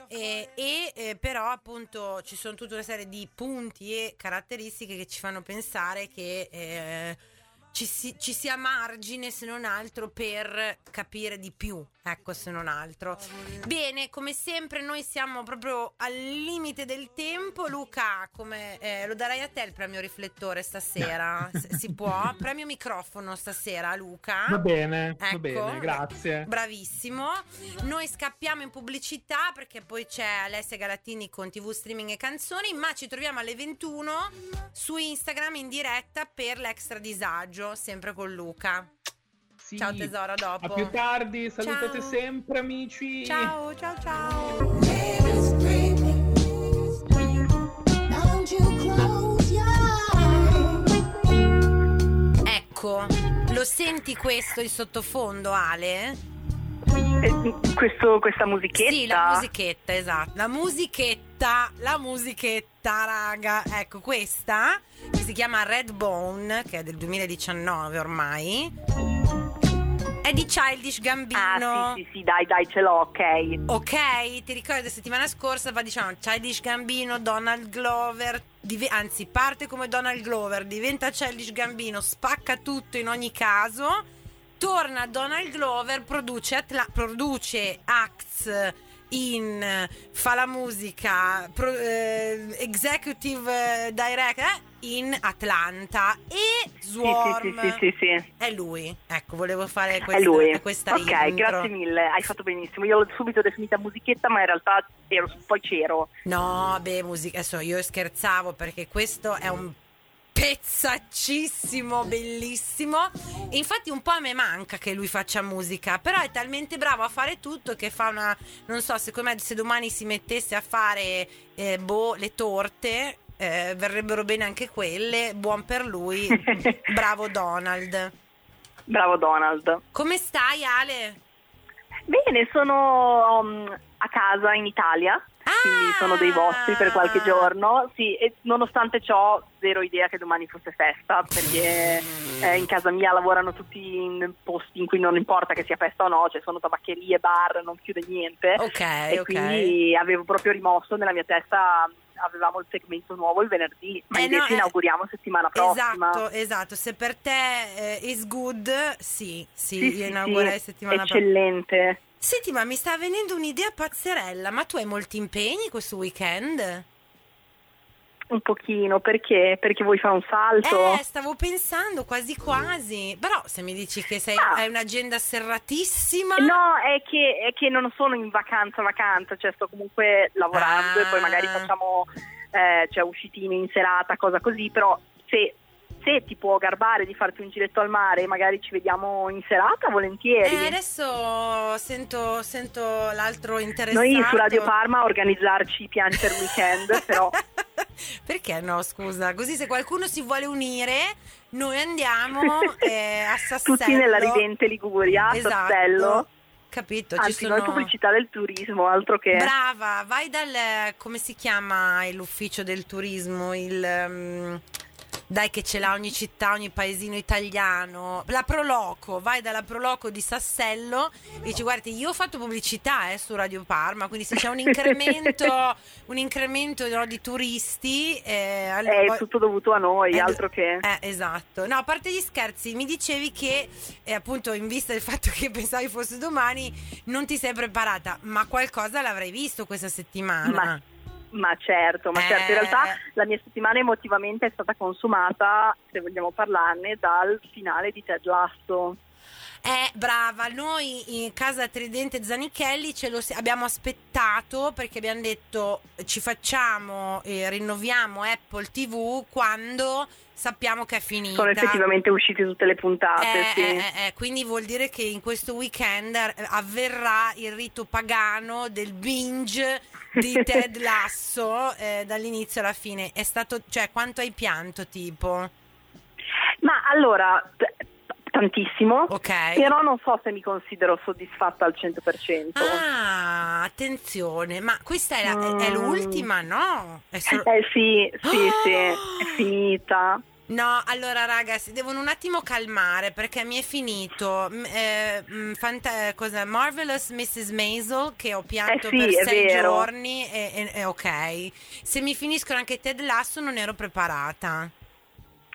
e, e eh, però appunto ci sono tutta una serie di punti e caratteristiche che ci fanno pensare che eh, ci, si, ci sia margine, se non altro, per capire di più, ecco, se non altro. Bene, come sempre noi siamo proprio al limite del tempo. Luca, come eh, lo darai a te il premio riflettore stasera? S- si può? Premio microfono stasera, Luca? Va bene, ecco, va bene, grazie. Bravissimo. Noi scappiamo in pubblicità perché poi c'è Alessia Galattini con tivù, streaming e canzoni, ma ci troviamo alle ventuno su Instagram in diretta per l'Extra Disagio, sempre con Luca. Sì, ciao tesoro, a dopo. A più tardi, salutate ciao. sempre amici. Ciao, ciao, ciao. Ecco, lo senti questo in sottofondo, Ale? Eh, questo, questa musichetta? Sì, la musichetta, esatto. La musichetta, la musichetta, raga. Ecco, questa che si chiama Redbone, che è del duemiladiciannove ormai. È di Childish Gambino. Ah, sì, sì, sì, dai, dai, ce l'ho, ok. Ok, ti ricordi, la settimana scorsa va, diciamo, Childish Gambino, Donald Glover, div- anzi, parte come Donald Glover, diventa Childish Gambino, spacca tutto in ogni caso, torna Donald Glover, produce, Atla- produce Acts in, fa la musica, pro, eh, executive eh, director eh, in Atlanta e Swarm. Sì, sì, sì, sì, sì. È lui. Ecco, volevo fare questa, è lui. questa ok, intro. grazie mille, hai fatto benissimo. Io l'ho subito definita musichetta, ma in realtà ero, poi c'ero. No, beh, musica, adesso io scherzavo perché questo è un pezzaccissimo, bellissimo. E infatti un po' a me manca che lui faccia musica, però è talmente bravo a fare tutto che fa una, non so, secondo me se domani si mettesse a fare eh, boh, le torte, eh, verrebbero bene anche quelle. Buon per lui. Bravo Donald. Bravo Donald. Come stai, Ale? Bene, sono um, a casa in Italia. Quindi sono dei vostri per qualche giorno. Sì, e nonostante ciò zero idea che domani fosse festa, perché eh, in casa mia lavorano tutti in posti in cui non importa che sia festa o no, cioè sono tabaccherie, bar, non chiude niente. Ok, e ok. Quindi avevo proprio rimosso nella mia testa, avevamo il segmento nuovo il venerdì, ma Eh invece no, eh, inauguriamo settimana prossima. Esatto, esatto. Se per te eh, is good, sì, sì, Sì, io sì, inaugurerei sì, settimana prossima. eccellente. Senti, ma mi sta venendo un'idea pazzerella, ma tu hai molti impegni questo weekend? Un pochino, perché? Perché vuoi fare un salto? Eh, stavo pensando quasi quasi, però se mi dici che sei, Ah. hai un'agenda serratissima... No, è che, è che non sono in vacanza vacanza, cioè sto comunque lavorando Ah. e poi magari facciamo eh, cioè uscitine in serata, cosa così, però se, se ti può garbare di farti un giretto al mare e magari ci vediamo in serata, volentieri. Eh, adesso sento, sento l'altro interessato. Noi su Radio Parma a organizzarci i piani per weekend, però... Perché no, scusa, così se qualcuno si vuole unire, noi andiamo eh, a Sassello. Tutti nella ridente Liguria, a Esatto. Sassello. Capito, Anzi, ci sono... noi pubblicità del turismo, altro che... Brava, vai dal... come si chiama l'ufficio del turismo? Il... Um... Dai che ce l'ha ogni città, ogni paesino italiano. La Proloco, vai dalla Proloco di Sassello e dici guardi, io ho fatto pubblicità eh, su Radio Parma, quindi se c'è un incremento un incremento no, di turisti eh, allora... è tutto dovuto a noi, eh, altro che... Eh, esatto. No, a parte gli scherzi, mi dicevi che eh, appunto in vista del fatto che pensavi fosse domani non ti sei preparata, ma qualcosa l'avrai visto questa settimana. Ma... Ma certo, ma Eh. certo, in realtà la mia settimana emotivamente è stata consumata, se vogliamo parlarne, dal finale di Ted Lasso. Eh, brava, noi in casa Tridente Zanichelli ce lo si- abbiamo aspettato perché abbiamo detto ci facciamo e rinnoviamo Apple tivù quando sappiamo che è finita. Sono effettivamente uscite tutte le puntate, Eh, sì. eh, eh, eh, quindi vuol dire che in questo weekend eh, avverrà il rito pagano del binge di Ted Lasso eh, dall'inizio alla fine. È stato, cioè, quanto hai pianto, tipo? Ma allora, t- tantissimo, Ok. però non so se mi considero soddisfatta al cento per cento. Ah, attenzione, ma questa è, la- è- è Mm. l'ultima, no? È solo- Eh sì, sì, Ah! sì, è finita. No, allora ragazzi, devono un attimo calmare perché mi è finito m- eh, m, fanta- cosa, Marvelous missus Maisel che ho pianto Eh sì, per è sei vero. giorni e, e- e ok. Se mi finiscono anche Ted Lasso non ero preparata.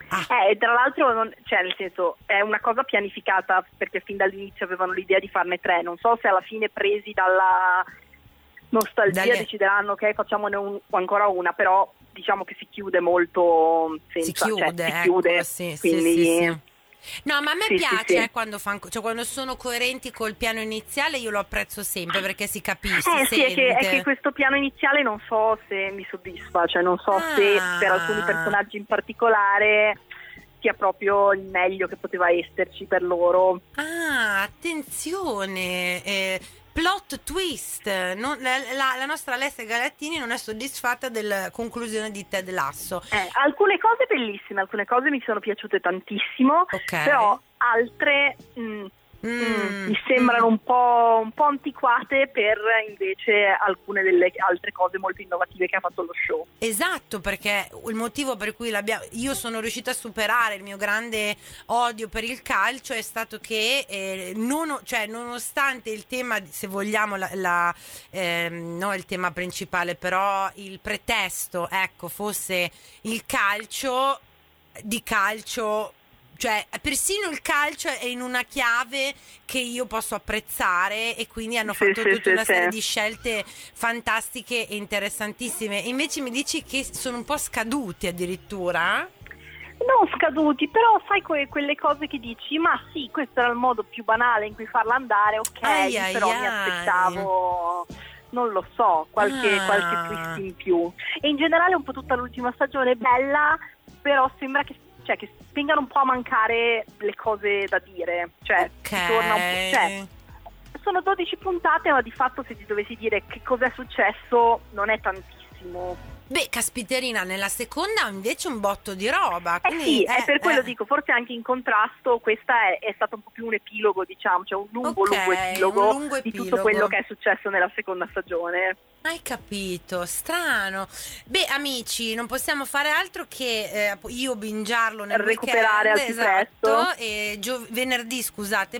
Ah. Eh, tra l'altro, non, cioè nel senso, è una cosa pianificata perché fin dall'inizio avevano l'idea di farne tre. Non so se alla fine, presi dalla nostalgia, Dalle... decideranno ok, facciamone un, ancora una, però diciamo che si chiude molto senza, si chiude, cioè, si ecco, chiude sì, quindi... sì, sì, sì. No, ma a me sì, piace sì, sì. Eh, quando, fan, cioè, quando sono coerenti col piano iniziale, io lo apprezzo sempre perché si capisce. Eh si sì, è che, è sente. che questo piano iniziale non so se mi soddisfa, cioè non so Ah. se per alcuni personaggi in particolare sia proprio il meglio che poteva esserci per loro. Ah, attenzione, eh, plot twist, non- la, la- la nostra Alessia Galattini non è soddisfatta della conclusione di Ted Lasso. Eh, alcune cose bellissime, alcune cose mi sono piaciute tantissimo, Ok. però altre mh, Mm, mh, mi sembrano mm. un po', un po' antiquate per invece alcune delle altre cose molto innovative che ha fatto lo show. Esatto, perché il motivo per cui l'abbiamo, io sono riuscita a superare il mio grande odio per il calcio è stato che eh, non, cioè, nonostante il tema, se vogliamo, la, la, ehm, no il tema principale, però il pretesto, ecco, fosse il calcio, di calcio. Cioè, persino il calcio è in una chiave che io posso apprezzare e quindi hanno Sì, fatto sì, tutta sì, una sì. serie di scelte fantastiche e interessantissime. Invece mi dici che sono un po' scaduti addirittura? Non scaduti, però sai que- quelle cose che dici, ma sì, questo era il modo più banale in cui farla andare, ok, Ai, ai, però ai. mi aspettavo, non lo so, qualche, Ah. qualche twist in più. E in generale un po' tutta l'ultima stagione è bella, però sembra che, cioè, che vengano un po' a mancare le cose da dire, cioè Ok. si torna un po', cioè, sono dodici puntate, ma di fatto se ti dovessi dire che cos'è successo non è tantissimo. Beh, caspiterina, nella seconda invece un botto di roba. Eh Quindi, sì, è per quello eh. dico, forse anche in contrasto, questa è, è stato un po' più un epilogo, diciamo, cioè un lungo, Ok, lungo epilogo un lungo di tutto epilogo. quello che è successo nella seconda stagione. Hai capito, strano. Beh, amici, non possiamo fare altro che eh, io bingiarlo nel Recuperare weekend, al più esatto, presto. e gio- venerdì, scusate,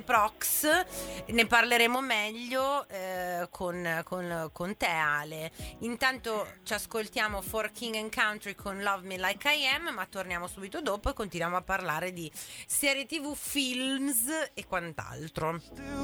Prox, ne parleremo meglio eh, con, con, con te, Ale. Intanto ci ascoltiamo For King and Country con Love Me Like I Am, ma torniamo subito dopo e continuiamo a parlare di serie tv, films e quant'altro.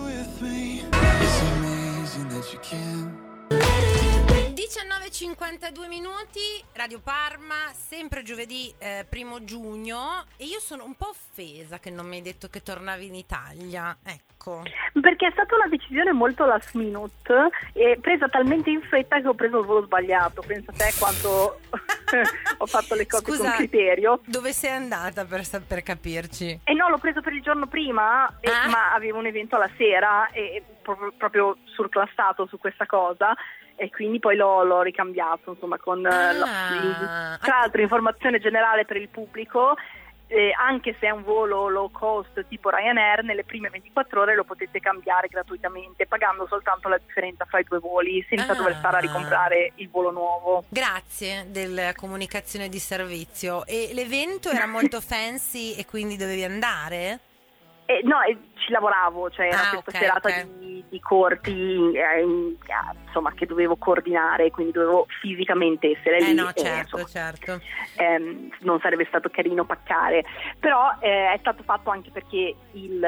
diciannove e cinquantadue minuti, Radio Parma, sempre giovedì eh, primo giugno, e io sono un po' offesa che non mi hai detto che tornavi in Italia, ecco. Perché è stata una decisione molto last minute e presa talmente in fretta che ho preso il volo sbagliato. Pensa te quanto ho fatto le cose Scusa, con criterio. dove sei andata per, per capirci? E no, l'ho preso per il giorno prima, e- Ah? ma avevo un evento alla sera e, e proprio, proprio surclassato su questa cosa. E quindi poi l'ho, l'ho ricambiato, insomma, con Ah. la, tra l'altro informazione generale per il pubblico, eh, anche se è un volo low cost tipo Ryanair, nelle prime ventiquattro ore lo potete cambiare gratuitamente, pagando soltanto la differenza fra i due voli, senza Ah. dover stare a ricomprare il volo nuovo. Grazie della comunicazione di servizio. E l'evento era molto fancy e quindi dovevi andare? Eh, no, eh, ci lavoravo, cioè era Ah, questa ok, serata ok. di, di corti, eh, in- eh, insomma, che dovevo coordinare, quindi dovevo fisicamente essere Eh lì. no, e, certo, insomma, certo. ehm, non sarebbe stato carino paccare, però eh, è stato fatto anche perché il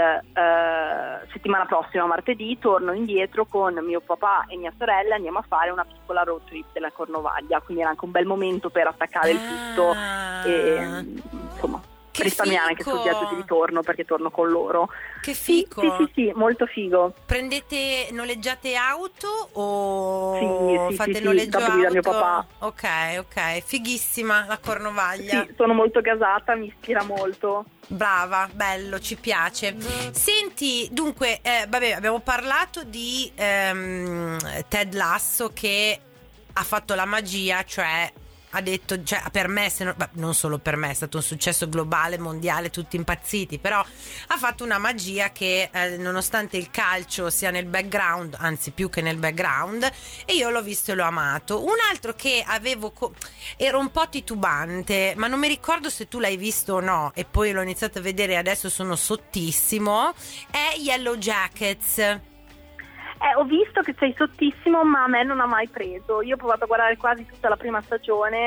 eh, settimana prossima, martedì, torno indietro con mio papà e mia sorella, andiamo a fare una piccola road trip della Cornovaglia, quindi era anche un bel momento per attaccare il tutto Ah. e insomma Che risparmiare anche fico! sul viaggio di ritorno, perché torno con loro. Che Sì, fico! sì, sì, sì, molto figo. Prendete, noleggiate auto o Sì, sì, fate sì, sì, noleggio da guida auto? mio papà. Ok, ok, fighissima la Cornovaglia. Sì, sono molto gasata, mi ispira molto. Brava, bello, ci piace. Senti, dunque, eh, vabbè, abbiamo parlato di ehm, Ted Lasso che ha fatto la magia, cioè ha detto, cioè per me, se non, beh, non solo per me, è stato un successo globale, mondiale, tutti impazziti, però ha fatto una magia che eh, nonostante il calcio sia nel background, anzi più che nel background, e io l'ho visto e l'ho amato. Un altro che avevo co- ero un po' titubante, ma non mi ricordo se tu l'hai visto o no, e poi l'ho iniziato a vedere e adesso sono sottissimo, è Yellow Jackets. Eh, ho visto che sei sottissimo, ma a me non ha mai preso. Io ho provato a guardare quasi tutta la prima stagione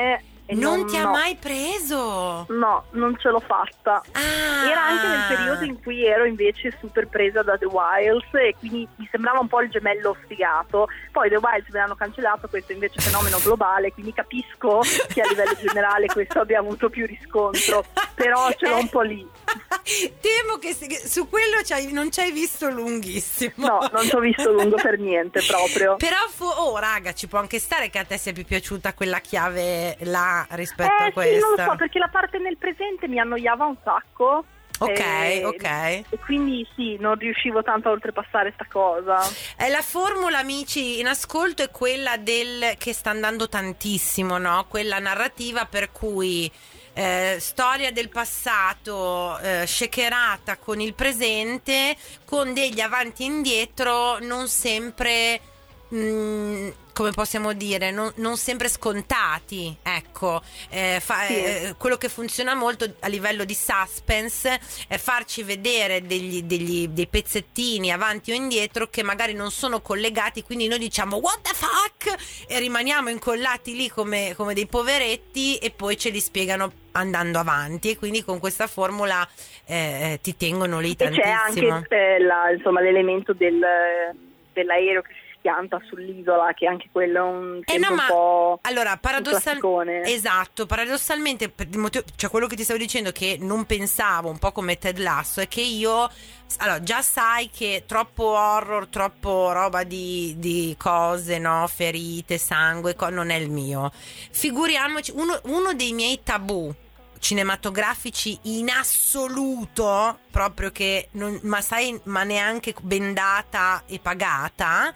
E non, non ti ha no. mai preso? No, non ce l'ho fatta. Ah. Era anche nel periodo in cui ero invece super presa da The Wilds e quindi mi sembrava un po' il gemello sfigato. Poi The Wilds me l'hanno cancellato, questo invece è fenomeno globale, quindi capisco che a livello generale questo abbia avuto più riscontro, però ce l'ho un po' lì. Temo che su quello c'hai, non ci hai visto lunghissimo. No, non ci ho visto lungo per niente proprio. Però fu- oh raga, ci può anche stare che a te sia più piaciuta quella chiave là rispetto eh, a questa. Sì, non lo so, perché la parte nel presente mi annoiava un sacco. Ok, e, ok. E quindi sì, non riuscivo tanto a oltrepassare sta cosa. Eh, la formula, amici, in ascolto è quella del che sta andando tantissimo, no? Quella narrativa per cui eh, storia del passato eh, shakerata con il presente, con degli avanti e indietro non sempre... Mh, come possiamo dire, non, non sempre scontati, ecco. Eh, fa, Sì. eh, quello che funziona molto a livello di suspense è farci vedere degli, degli, dei pezzettini avanti o indietro che magari non sono collegati, quindi noi diciamo what the fuck e rimaniamo incollati lì come, come dei poveretti e poi ce li spiegano andando avanti, e quindi con questa formula eh, ti tengono lì E tantissimo. c'è anche eh, la, insomma, l'elemento del, dell'aereo che si pianta sull'isola, che anche quello è un, Eh no, un ma po' allora paradossal- classicone. esatto, paradossalmente per il motivo, cioè quello che ti stavo dicendo che non pensavo, un po' come Ted Lasso, è che io allora già sai che troppo horror, troppo roba di, di cose, no, ferite, sangue, co- non è il mio. Figuriamoci, uno, uno dei miei tabù cinematografici in assoluto, proprio che non, ma sai, ma neanche bendata e pagata,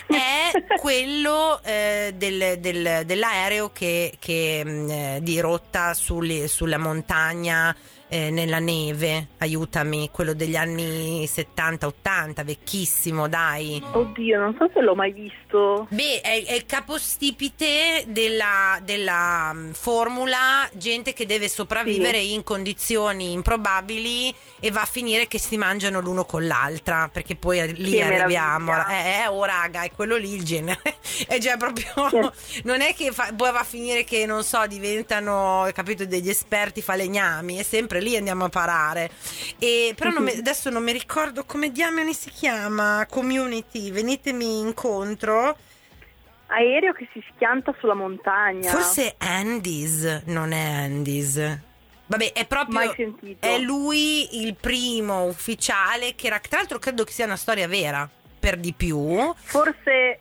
è quello eh, del, del, dell'aereo che, che eh, dirotta sulle, sulla montagna eh, nella neve, aiutami, quello degli anni settanta ottanta, vecchissimo, dai. Oddio, non so se l'ho mai visto. Beh, è, è il capostipite della, della um, formula gente che deve sopravvivere Sì. in condizioni improbabili e va a finire che si mangiano l'uno con l'altra, perché poi lì Che arriviamo. meraviglia. Eh, eh, oh raga, è quello lì il genere. È già proprio... Non è che fa, poi va a finire che, non so, diventano, capito, degli esperti falegnami, è sempre lì andiamo a parare. E, però non mi, adesso non mi ricordo come diamine si chiama, Community, venitemi incontro. Aereo che si schianta sulla montagna. Forse Andy's, non è Andy's. Vabbè, è proprio Mai sentito. è lui il primo ufficiale che era, tra l'altro credo che sia una storia vera per di più. Forse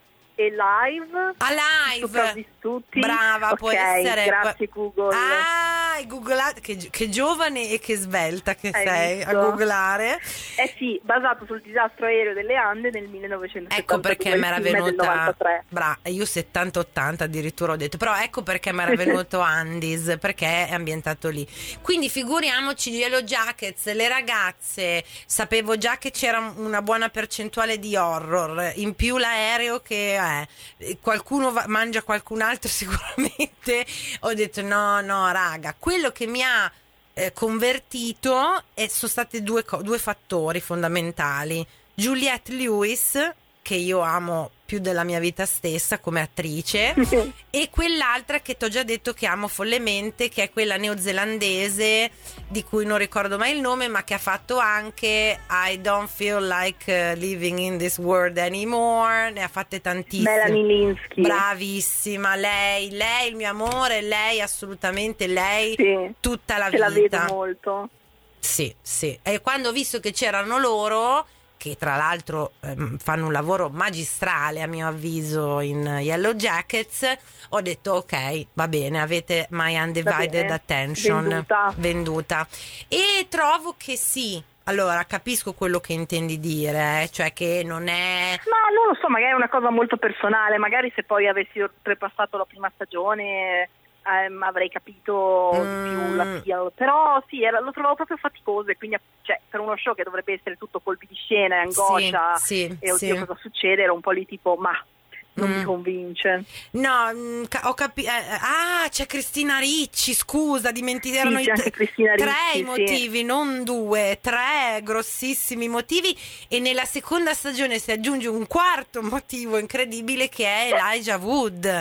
Alive. Alive. Sopravvissuti. Brava, Ok, può essere. grazie Google. Ah, hai googlato, che, che giovane e che svelta che Hai sei visto? a googlare. Eh sì, basato sul disastro aereo delle Ande nel millenovecentosettantadue. Ecco perché mi era il film è del venuta novantatré. bra, io settanta ottanta addirittura ho detto, però ecco perché mi era venuto Andy's, perché è ambientato lì. Quindi figuriamoci gli Yellow Jackets, le ragazze, sapevo già che c'era una buona percentuale di horror, in più l'aereo che è, qualcuno va, mangia qualcun altro sicuramente, ho detto no no raga, quello che mi ha eh, convertito e sono stati due, due fattori fondamentali. Juliette Lewis, che io amo più della mia vita stessa come attrice, e quell'altra che ti ho già detto che amo follemente, che è quella neozelandese di cui non ricordo mai il nome, ma che ha fatto anche I Don't Feel Like Living in This World Anymore, ne ha fatte tantissime. Melanie Linsky. Bravissima, lei, lei il mio amore, lei assolutamente, lei Sì, tutta la ce la vita. vedo molto. Sì, sì. E quando ho visto che c'erano loro, che tra l'altro ehm, fanno un lavoro magistrale a mio avviso in Yellow Jackets, ho detto ok, va bene, avete my undivided bene, attention venduta. venduta. E trovo che sì, allora capisco quello che intendi dire, eh, cioè che non è... Ma non lo so, magari è una cosa molto personale, magari se poi avessi oltrepassato la prima stagione ehm, avrei capito Mm. di più l'appeal, però sì, era, lo trovavo proprio faticoso e quindi cioè, per uno show che dovrebbe essere tutto colpi di scena e angoscia Sì, sì, e oddio sì. cosa succede, era un po' lì tipo ma non Mm. mi convince. No, mh, ca- ho capito. Ah, c'è Cristina Ricci, scusa, dimentichi, erano Sì, i c'è anche Cristina tre Ricci, i sì. motivi, non due, tre grossissimi motivi, e nella seconda stagione si aggiunge un quarto motivo incredibile che è Elijah Wood,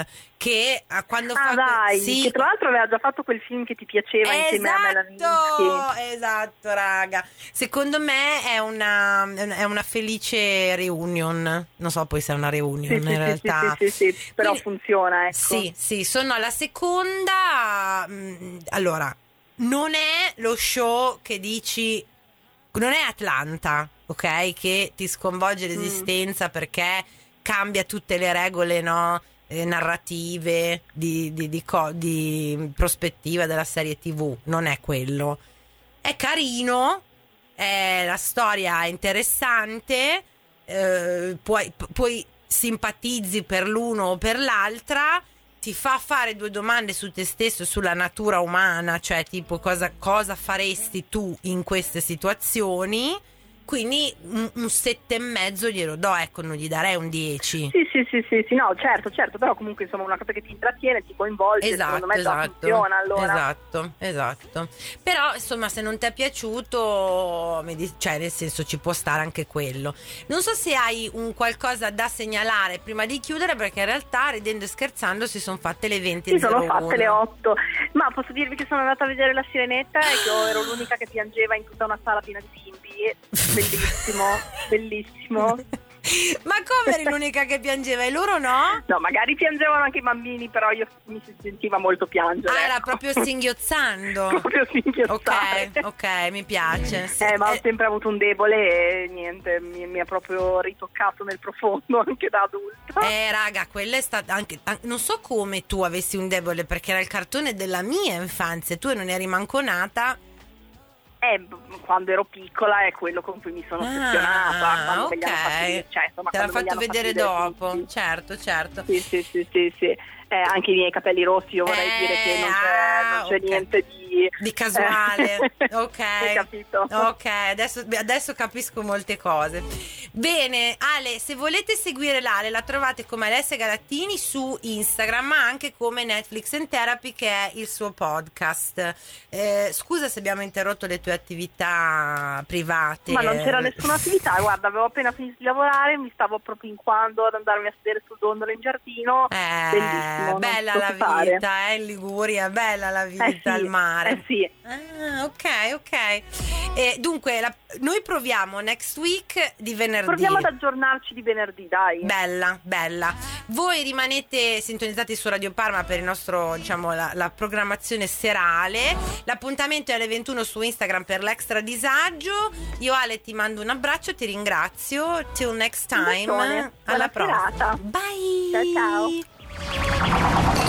che a quando ah fa dai, sì. che tra l'altro aveva già fatto quel film che ti piaceva esatto, insieme a Melanie Lynskey. Esatto, raga. Secondo me è una, è una felice reunion. Non so poi se è una reunion sì, in sì, realtà. Sì, sì, sì, sì. Però quindi, funziona, ecco. Sì, sì, sono alla seconda. Allora, non è lo show che dici, non è Atlanta, ok? Che ti sconvolge l'esistenza mm. perché cambia tutte le regole, no? narrative di, di, di, di prospettiva della serie tivù. Non è quello, è carino, è, la storia è interessante, eh, puoi, poi simpatizzi per l'uno o per l'altra, ti fa fare due domande su te stesso, sulla natura umana, cioè tipo cosa, cosa faresti tu in queste situazioni. Quindi un, un sette e mezzo glielo do, ecco, non gli darei un dieci. Sì, sì, sì, sì, sì, no, certo, certo, però comunque insomma una cosa che ti intrattiene, ti coinvolge, esatto, secondo me esatto, già funziona allora. Esatto, esatto. Però insomma se non ti è piaciuto, mi dici, cioè nel senso ci può stare anche quello. Non so se hai un qualcosa da segnalare prima di chiudere, perché in realtà ridendo e scherzando si sono fatte le venti e zero uno. Si sono uno. fatte le otto, ma posso dirvi che sono andata a vedere La Sirenetta e che io ero l'unica che piangeva in tutta una sala piena di bimbi. Bellissimo, bellissimo. Ma come eri l'unica che piangeva e loro no? No, magari piangevano anche i bambini, però io mi si sentiva molto piangere. Ah, era ecco. proprio singhiozzando. Proprio singhiozzare. Ok, ok, mi piace. Sì. Eh, ma ho eh. sempre avuto un debole e niente, mi, mi ha proprio ritoccato nel profondo anche da adulta. Eh, raga, quella è stata anche, non so come tu avessi un debole, perché era il cartone della mia infanzia, tu non eri manco nata. Eh, quando ero piccola è quello con cui mi sono ossessionata. Ah, ok. Fatti, cioè, insomma, te l'ha fatto vedere dopo. Tutti. Certo, certo. Sì, sì, sì, sì, sì. Eh, anche i miei capelli rossi, io vorrei eh, dire che non c'è, ah, non c'è okay. niente di... Di casuale, eh. ok. Hai capito? Ok, adesso, adesso capisco molte cose. Bene, Ale, se volete seguire l'Ale la trovate come Alessia Galattini su Instagram, ma anche come Netflix and Therapy, che è il suo podcast. Eh, scusa se abbiamo interrotto le tue attività private. Ma non c'era nessuna attività, guarda, avevo appena finito di lavorare, mi stavo propinquando ad andarmi a sedere sul dondolo in giardino. Eh, bellissimo, bella la fare. vita, eh, in Liguria, bella la vita, eh sì, al mare. Eh sì. Ah, ok, ok. E dunque, la, noi proviamo next week di venerdì. Proviamo ad aggiornarci di venerdì, dai. Bella, bella. Voi rimanete sintonizzati su Radio Parma per il nostro, diciamo, la, la programmazione serale. L'appuntamento è alle ventuno su Instagram per l'Extra Disagio. Io, Ale, ti mando un abbraccio, ti ringrazio. Till next time. Buona Alla prossima. serata. Bye. Ciao, ciao.